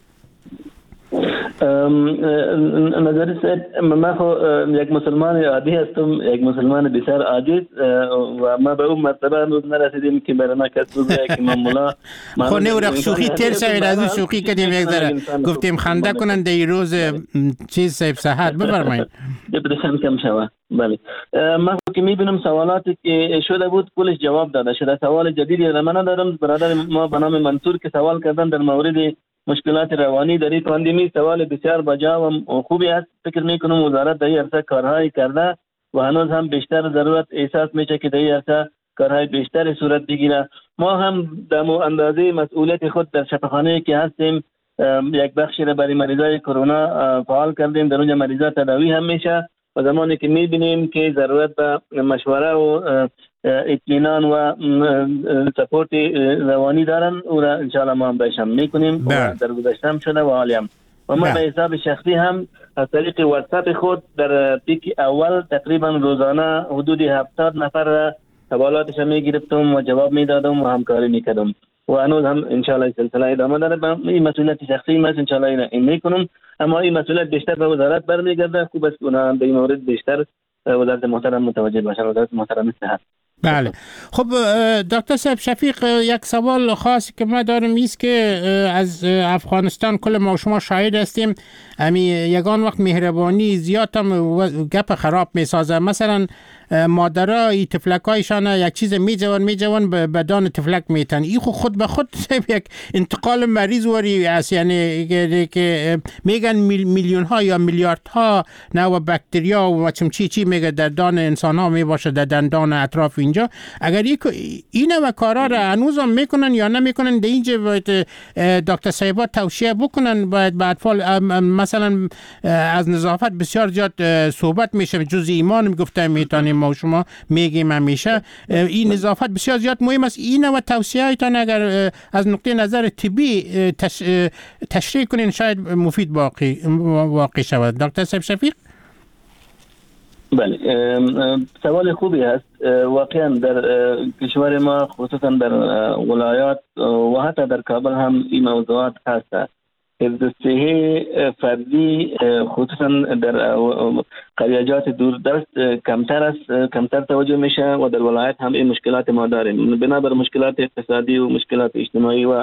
نظری صاحب، من یک مسلمان عادی هستم، یک مسلمان بسیار عاجز و ما به اون مرتبه هنوز نرسیدیم که برای ما کس بگه که من مولا خو نو رخ شوخی تیر شوید، از اون شوخی کردیم یک ذره گفتیم خنده کنن در روز چیز صاحب صحت. بفرمایید. بدشم کم شوه. بله، من که میبینم سوالاتی که شده بود کلش جواب داده شده. سوال جدیدی من ندارم. برادر ما به نام منصور که سوال کردن در مورد مشکلات روانی در این پاندمی، سوال بسیار بجا و خوبی است. فکر میکنم وزارت در این عرصه کارهایی کرده و هنوز هم بیشتر ضرورت احساس میشه که در این عرصه کارهای بیشتر صورت بگیره. ما هم در اندازه مسئولیت خود در شفاخانه که هستیم یک بخشی را برای مریضای کرونا فعال کردیم. در اونجا مریضا تداوی هم میشه و زمانی که میبینیم که ضرورت به مشوره و اطمینان و سپورت روانی دارن، او را انشاءالله ما هم بهشم میکنیم و در گذشته هم شده و حالی هم. و ما به حساب شخصی هم از طریق واتساپ خود در پیک اول تقریبا روزانه حدود 70 نفر سوالاتش میگرفتم و جواب میدادم و همکاری میکردم و هنوز هم انشاءالله سلسله ادامه داره. این مسئولیت شخصی ما انشاءالله این میکنم، اما این مسئولیت بیشتر به وزارت برمیگرده. خوب است اونها به این مورد بیشتر وزارت محترم متوجه باشن، وزارت محترم صحت. بله. خب دکتر صاحب شفیق، یک سوال خاصی که ما داریم است که از افغانستان کل ما شما شاهد هستیم، یگان وقت مهربانی زیاد هم گپ خراب میسازه. مثلا مادرای تفلکایشان یک چیز میجوان به دان تفلک میتن. این خود به خود یک انتقال مریض وری است، یعنی که میگن میلیون ها یا میلیارد ها نوع باکتریا و چی میگه در دان انسان ها میباشه، در دندان اطراف اینجا. اگر این و کارا را هنوزم میکنن یا نمیکنن، در اینجا باید دکتر صاحبا توصیه بکنن. باید به اطفال مثلا از نظافت بسیار زیاد صحبت میشه، جز ایمان میگفتن میتونیم ما شما میگیم همیشه این نظافت بسیار زیاد مهم است. این و توصیه‌تان اگر از نقطه نظر طبی تشریح کنین شاید مفید واقع شود. دکتر صاحب شفیق. بله، سوال خوبی است. واقعا در کشور ما خصوصا در ولایات و حتی در کابل هم این موضوعات هست. حفظ صحی فردی خصوصا در قریجات دوردست کمتر است، کمتر توجه میشه و در ولایت هم این مشکلات ما داریم بنابر مشکلات اقتصادی و مشکلات اجتماعی و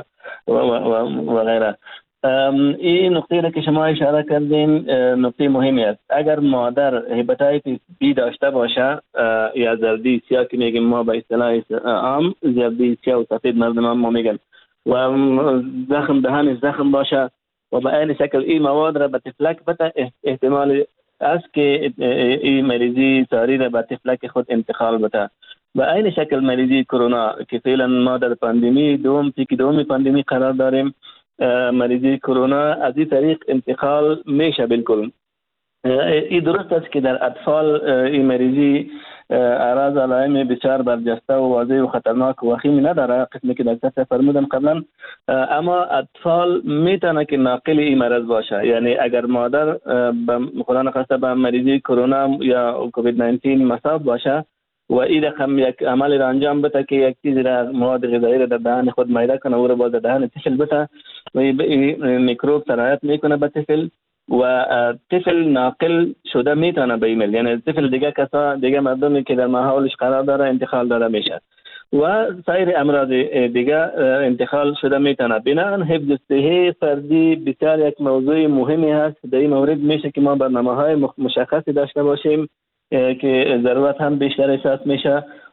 غیره. این نقطه را که شما اشاره کردین نقطه مهمی است. اگر مادر هپاتیتس بی داشته باشه یا زردی سیاه که میگیم ما به اصطلاح عام زردی سیاه و سفید مردم ما میگن و زخم دهان زخم باشه و به این شکل این مواد را به تفلک بده، احتمال است که این مریضی ساری را به تفلک خود انتقال بده. به این شکل مریضی کرونا که فعلا ما در پاندمی دوم پاندمی قرار داریم، مریضی کرونا از این طریق انتقال میشه. بالکل این درست است که در اطفال این مریضی اعراض علائم بسیار برجسته و واضح و خطرناک و وخیمی نداره، قسمی که دکتر فرمودن قبلا، اما اطفال میتونه که ناقل این مرض باشه. یعنی اگر مادر خدا نخواسته به مریضی کرونا یا کووید 19 مصاب باشه و این رقم یک عمل را انجام بده که یک چیزی را مواد غذایی را در دهان خود میده کنه او را باز در دهان طفل بده و این میکروب سرایت میکنه به طفل و طفل ناقل شده میتونه به ایمیل، یعنی طفل دیگه مردمی که در ماحولش قرار داره انتقال داده میشه و سایر امراض دیگه انتقال شده میتونه. بنابراین حفظ صحی فردی بسیار یک موضوع مهمی هست. در این مورد میشه که ما برنامه‌های مشخصی داشته باشیم که ضرورت هم بیشتر احساس میشه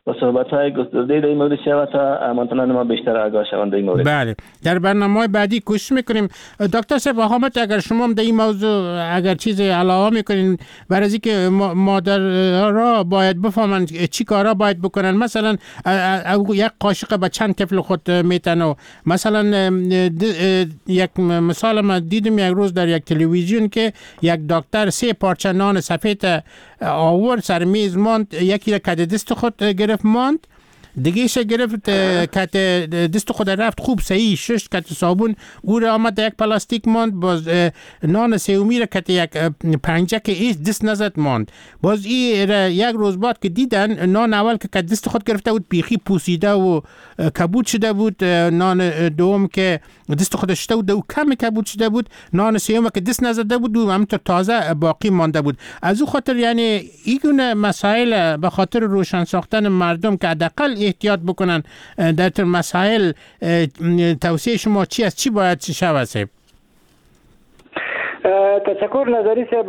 و صحبت‌های گسترده در این مورد شود تا منطقه ما بیشتر آگاه شوند در این مورد. بله، در برنامه‌های بعدی کوشش میکنیم. دکتر صاحب حامد، اگر شما هم در این موضوع اگر چیز علاوه میکنین برای اینکه مادرها باید بفهمن چی کارا باید بکنن، مثلا یک قاشق به چند طفل خود میتن و مثلا یک مثال ما دیدم یک روز در یک تلویزیون که یک دکتر 3 پارچه نان سفید آورد سر میز ماند، یکی را کد دست خود گرفت ماند، دیگهش گرفت کت دست خود رفت خوب صحیح شش کت صابون او را آمد یک پلاستیک ماند، باز نان سومی را کت یک پنجه که ایش دست نزد ماند، باز ای را یک روز بعد که دیدن نان اول که کت دست خود گرفته بود بیخی پوسیده و کبود شده بود، نان دوم که دست خود شده بود و کم کبود شده بود، نان سوم که دست نزده بود و همینطور تازه باقی مانده بود. از او خاطر یعنی این مسائل به خاطر روشن ساختن مردم که حداقل احتیاط بکنن در تر مسائل، توصیه شما چی است؟ چی باید شود؟ تشکر نظری صاحب.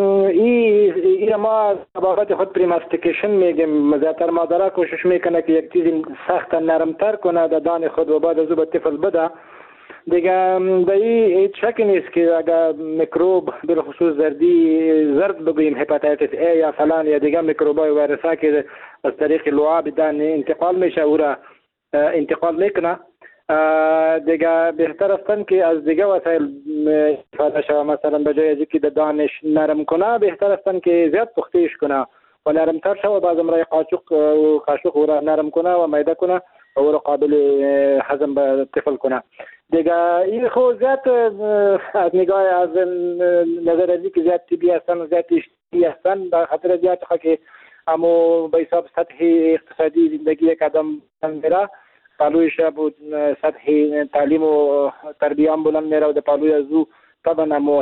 این ما بابت خود پریماستیکیشن میگیم، زیادتر مادرها کوشش میکنه که یک چیز سخت نرمتر کنه در دان خود و بعد از او به طفل بده. دیگه در این هیچ شکی نیست که اگر میکروب بالخصوص زرد بگوییم هپاتیتس ای یا فلان یا دیگه میکروبای ویروسا که از طریق لعاب دان انتقال میشه او را انتقال میکنه، دیگه بهتر است که از دیگه وسایل استفاده شود. مثلا به جای از اینکه دانش نرم کنه بهتر است که زیاد پختیش کنه و نرمتر شود، بعض امرای قاشق او را نرم کنه و میده کنه و او را قابل هضم به طفل کنه. دیگه این خود زیاد از نگاه از نظر ازی که زیاد طبی هستن و زیاد اشتی هستن، به خاطر زیاد که اما به حساب سطح اقتصادی زندگی یک آدم میره، پالویش بود سطح تعلیم و تربیه هم بلند میره و در پالوی از او طبعا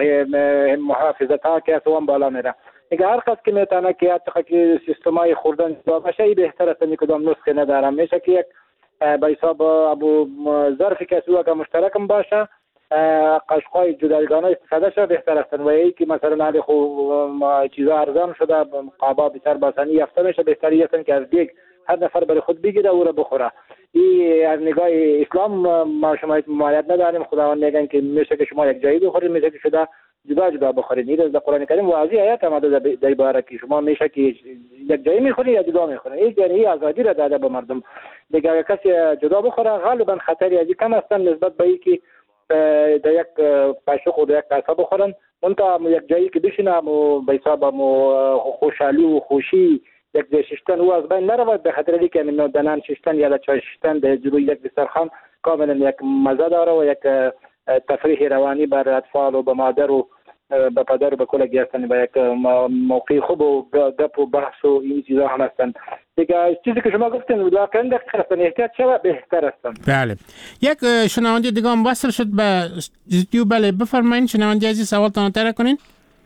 محافظت ها که هم بالا میره. دیگه هر قصد که میتونه که حتی که سیستم های خوردن جدا بشه، ای بهتر است که کدام نسخه ندارم، میشه که یک به حساب ابو ظرفی که سوی که مشترکم باشه قاشقای جداگانه استفاده شده بهتر است. و ای که مثلا علی خو چیزا ارزان شده قابا بسر باسنی یافته میشه، بهتری است که از دیگ هر نفر برای خود بگیره و را بخوره. این از نگاه اسلام ما شما ممانعت نداریم. خداوند میگن که میشه که شما یک جایی بخورید، میشه که شده جدا جدا بخورید. این در قرآن کریم واضح آیات آمده در باره که شما میشه که یک جایی میخورید یا جدا میخورید. این یعنی آزادی را داده به مردم. دیگه اگر کسی جدا بخوره غالبا خطری از کم است نسبت به اینکه در یک قاشق و در یک کاسه بخورن. منتها یک جایی که بشینه و به حساب خوشحالی و خوشی یک جای ششتن او از بین نرود، به خاطر اینکه من دنان ششتن یا چای ششتن در جلوی یک دسترخوان کاملا یک مزه داره و یک تفریح روانی بر اطفال و به مادر و به پدر و به کل گرفتن به یک موقع خوب و گپ و بحث و این چیزا هم هستن. دیگه چیزی که شما گفتین واقعا دقیق هستن، احتیاط شود بهتر هستن. بله. یک شنونده دیگه هم وصل شد به استودیو. بله بفرمایید شنونده عزیز، سوالتان طرح کنین.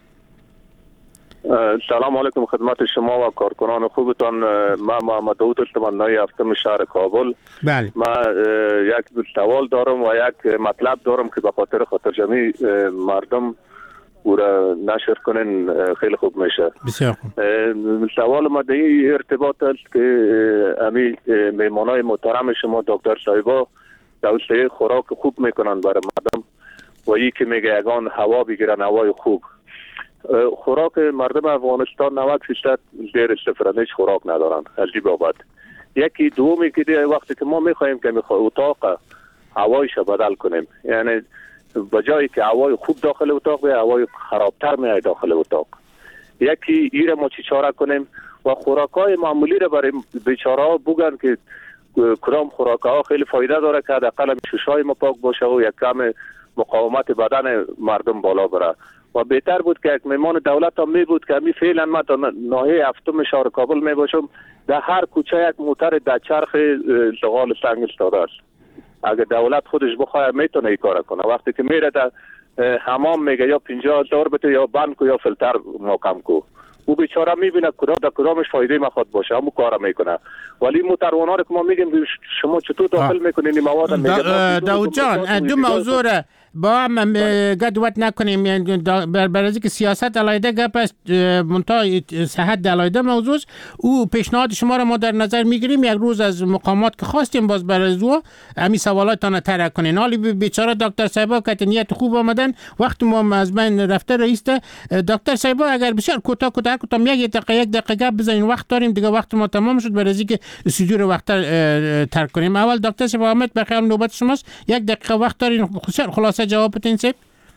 سلام علیکم خدمت شما و کارکنان خوبتان. من محمد داود تمنای هفتم شهر کابل. بله. من یک سوال دارم و یک مطلب دارم که به خاطر جمعی مردم او را نشر کنین خیلی خوب میشه. بسیار خوب. سوال ما در این ارتباط است که امی میمانای محترم شما دکتر صاحبا توصیه خوراک خوب میکنن برای مردم و یکی که میگه یگان هوا بگیرن، هوای خوب. خوراک مردم افغانستان 90% زیر صفر، هیچ خوراک ندارن. عجیب بابت. یکی دومی که وقتی که ما میخوایم که اتاق هوایش بدل کنیم، یعنی به جایی که هوای خوب داخل اتاق به هوای خرابتر میاد داخل اتاق، یکی ایره ما چی چاره کنیم و خوراکای معمولی رو برای بیچاره ها بگن که کدام خوراک‌ها خیلی فایده داره که حداقل ششای ما پاک باشه و یک کم مقاومت بدن مردم بالا بره. و بهتر بود که یک میمان دولت هم می بود که همی فعلا من تا ناحیه هفتم شهر کابل می باشم، در هر کوچه یک موتر در چرخ زغال سنگ استاده است. اگر دولت خودش بخواه میتونه این کار کنه. وقتی که میره در حمام میگه یا 50,000 بده یا بند کو یا فیلتر محکم کو، او بیچاره میبینه کدامش فایده میخواد باشه همون کارا میکنه. ولی متروانه که ما میگیم شما چطور داخل میکنین این مواد؟ داود جان دو موضوع را با هم گدوت نکنیم، یعنی برای که سیاست علایده گپ است، منتها صحت علایده موضوع، او پیشنهاد شما را ما در نظر میگیریم. یک روز از مقامات که خواستیم باز برای زو همین سوالاتان طرح کنین. حالی بیچاره دکتر صاحبا که نیت خوب آمدن، وقت ما از بین رفته رئیس. دکتر صاحبا اگر بسیار کوتاه یک دقیقه گپ بزنین، وقت داریم دیگه، وقت ما تمام شد برای اینکه استودیو رو وقت ترک کنیم. اول دکتر صاحب احمد بخیر نوبت شماست، یک دقیقه وقت دارین، خلاصه جواب بدین صاحب.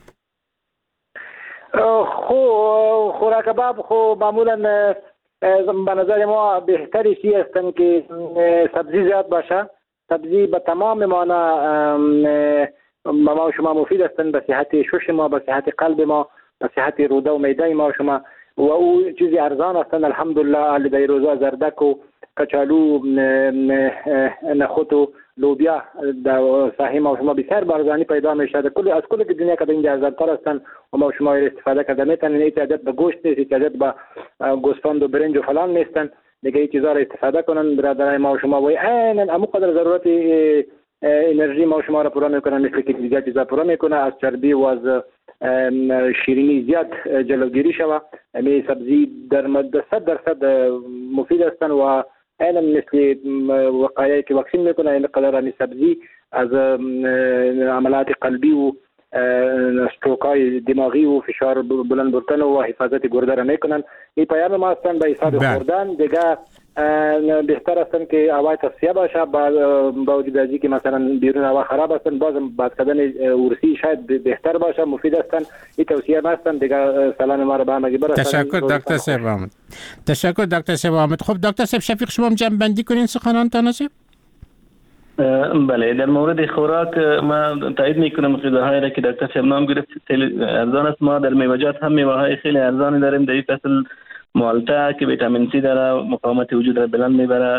خوراک کباب خو معمولا به نظر ما بهتری چیز هستن که سبزی زیاد باشه. سبزی به تمام معنا ما و شما مفید هستن، به صحت شش ما، به صحت قلب ما، به صحت روده و معده ما و شما، و او چیزی ارزان هستن الحمدلله. در روزا زردک و کچالو، نخود و لوبیا در ساحه ما و شما بسیار بارزانی پیدا میشه. از کل دنیا که اینجا ارزانتر هستن و ما و شما استفاده کرده میتونن. احتیاجات به گوشت نیست، احتیاجات به گوسفند و برنج و فلان نیستن دیگه. این چیزا را استفاده کنن برادرای ما و شما، و عیناً همون قدر ضرورت انرژی ما و شما را پورا میکنن، مثل که دیگه چیزا پورا میکنه. از چربی و از شیرینی زیاد جلوگیری شوه. همین سبزی در 100% مفید هستن و عیناً مثل وقایعی که واکسین میکنه، این قدر همین سبزی از عملات قلبی و استروکای دماغی و فشار بلند بردن و حفاظت گرده را میکنن. این پیام ما هستن به حساب خوردن دیگه. بهتر هستن که هوای تصفیه باشه، با وجود از اینکه مثلا بیرون هوا خراب هستن، بازم باد کردن ورسی شاید بهتر باشه، مفید هستن. این توصیه ما هستن دیگه. سلام ما را به همگی برسونید. تشکر دکتر صاحب احمد. تشکر دکتر صاحب احمد. خب دکتر صاحب شفیق شما هم جمع بندی کنین سخنانتان هست؟ بله، در مورد خوراک ما تایید میکنم غذاهایی را که دکتر صاحب نام گرفت خیلی ارزان است. ما در میوه‌جات هم میوه‌های خیلی ارزانی داریم. در این فصل مالتا که ویتامین سی داره، مقاومت وجود را بلند میبره،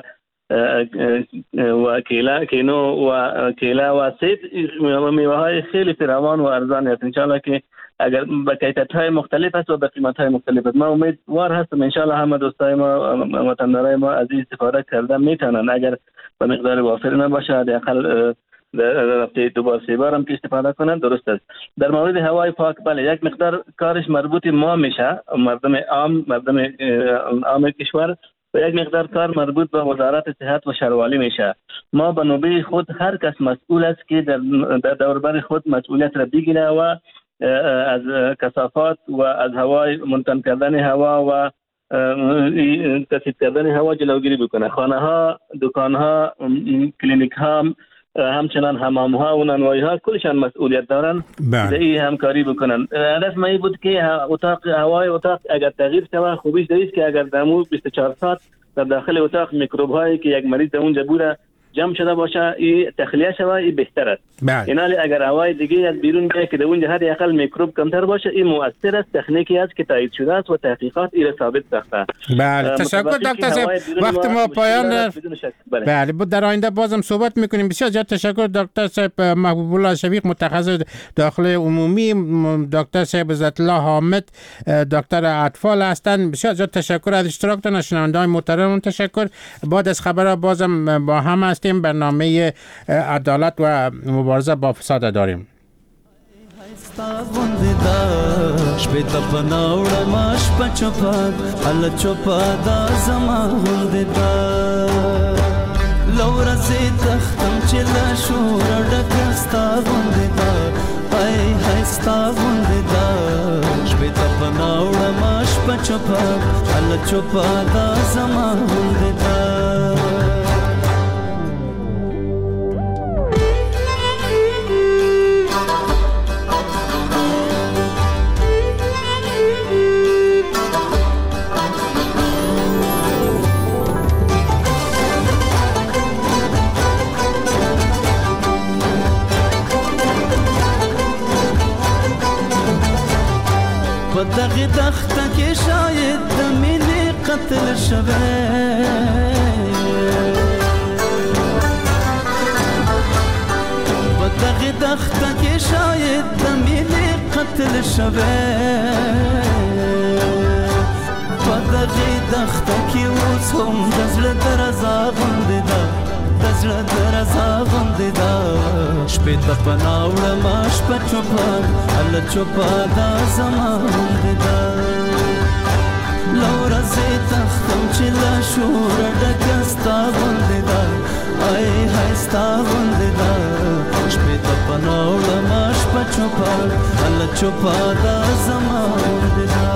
و کینو و کیلا و سیب میوه‌های خیلی فراوان و ارزان است. انشالله که اگر با کیفیت‌های مختلف است و با قیمت‌های مختلف است، ما امیدوار هستم انشالله همه دوستای ما وطندارای ما از این استفاده کردن میتونن. اگر به مقدار وافر نباشه حداقل در هفته 2 بار 3 بار هم که استفاده کنن درست است. در مورد هوای پاک بله، یک مقدار کارش مربوط ما میشه، مردم عام کشور، و یک مقدار کار مربوط به وزارت صحت و شهروالی میشه. ما به نوبه خود هر کس مسئول است که در دوربر خود مسئولیت را بگیره و از کثافات و از هوای منتن کردن هوا و کثیف کردن هوا جلوگیری بکنه. خانه ها، دکان ها، کلینیک ها، همچنان حمام ها و نانوایی ها کلشان مسئولیت دارن در این همکاری بکنن. هدف ما بود که هوای اتاق اگر تغییر شود، خوبیش دریست که اگر دمو 24 ساعت در داخل اتاق میکروب هایی که یک مریض در اونجا بوده جمع شده باشه، این تخلیه شود، این بهتر است. اینالی اگر هوای دیگه از بیرون بیاد که در اونجا حد اقل میکروب کمتر باشه، این مؤثر است، تکنیکی است که تایید شده است و تحقیقات این ثابت ساخته. بله تشکر دکتر صاحب، وقت ما پایان. بله در آینده بازم صحبت میکنیم. بسیار زیاد تشکر دکتر صاحب محبوب الله شفیق، متخصص داخل عمومی، دکتر صاحب عزت الله حامد دکتر اطفال هستند. بسیار زیاد تشکر از اشتراکتان. شنوندگان محترم تشکر. بعد از خبرها بازم با هم برنامه عدالت و مبارزه با فساد داریم. دغه دخته کې شاید د مینې قتل شوه، په دغه دخته کې شاید د مینې قتل شوه، په دغه دخته کې اوس هم د زړه درزا غوندې ده، د زړه درزا غوندې ده، شپې ته پناه وړم شپه چوپه الله چوپه دا زما غوندې ده له ورځې تښتم چې له شوره ډکه ستا غوندې ده ای های ستا غوندې ده شپې ته پناه وړم شپه چوپه الله چوپه دا زما غوندې ده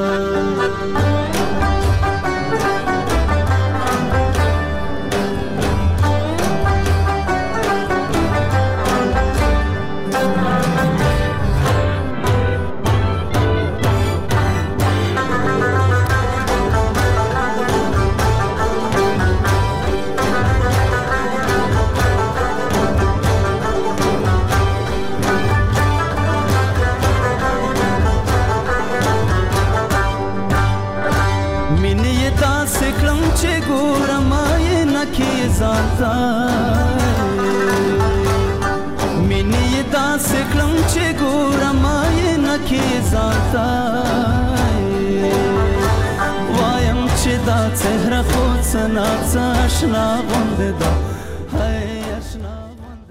مینې داسې کړم چې ګورم یې نه کې ځانته وایم چې دا څهره خو څه ناڅه اشنا غوندې ده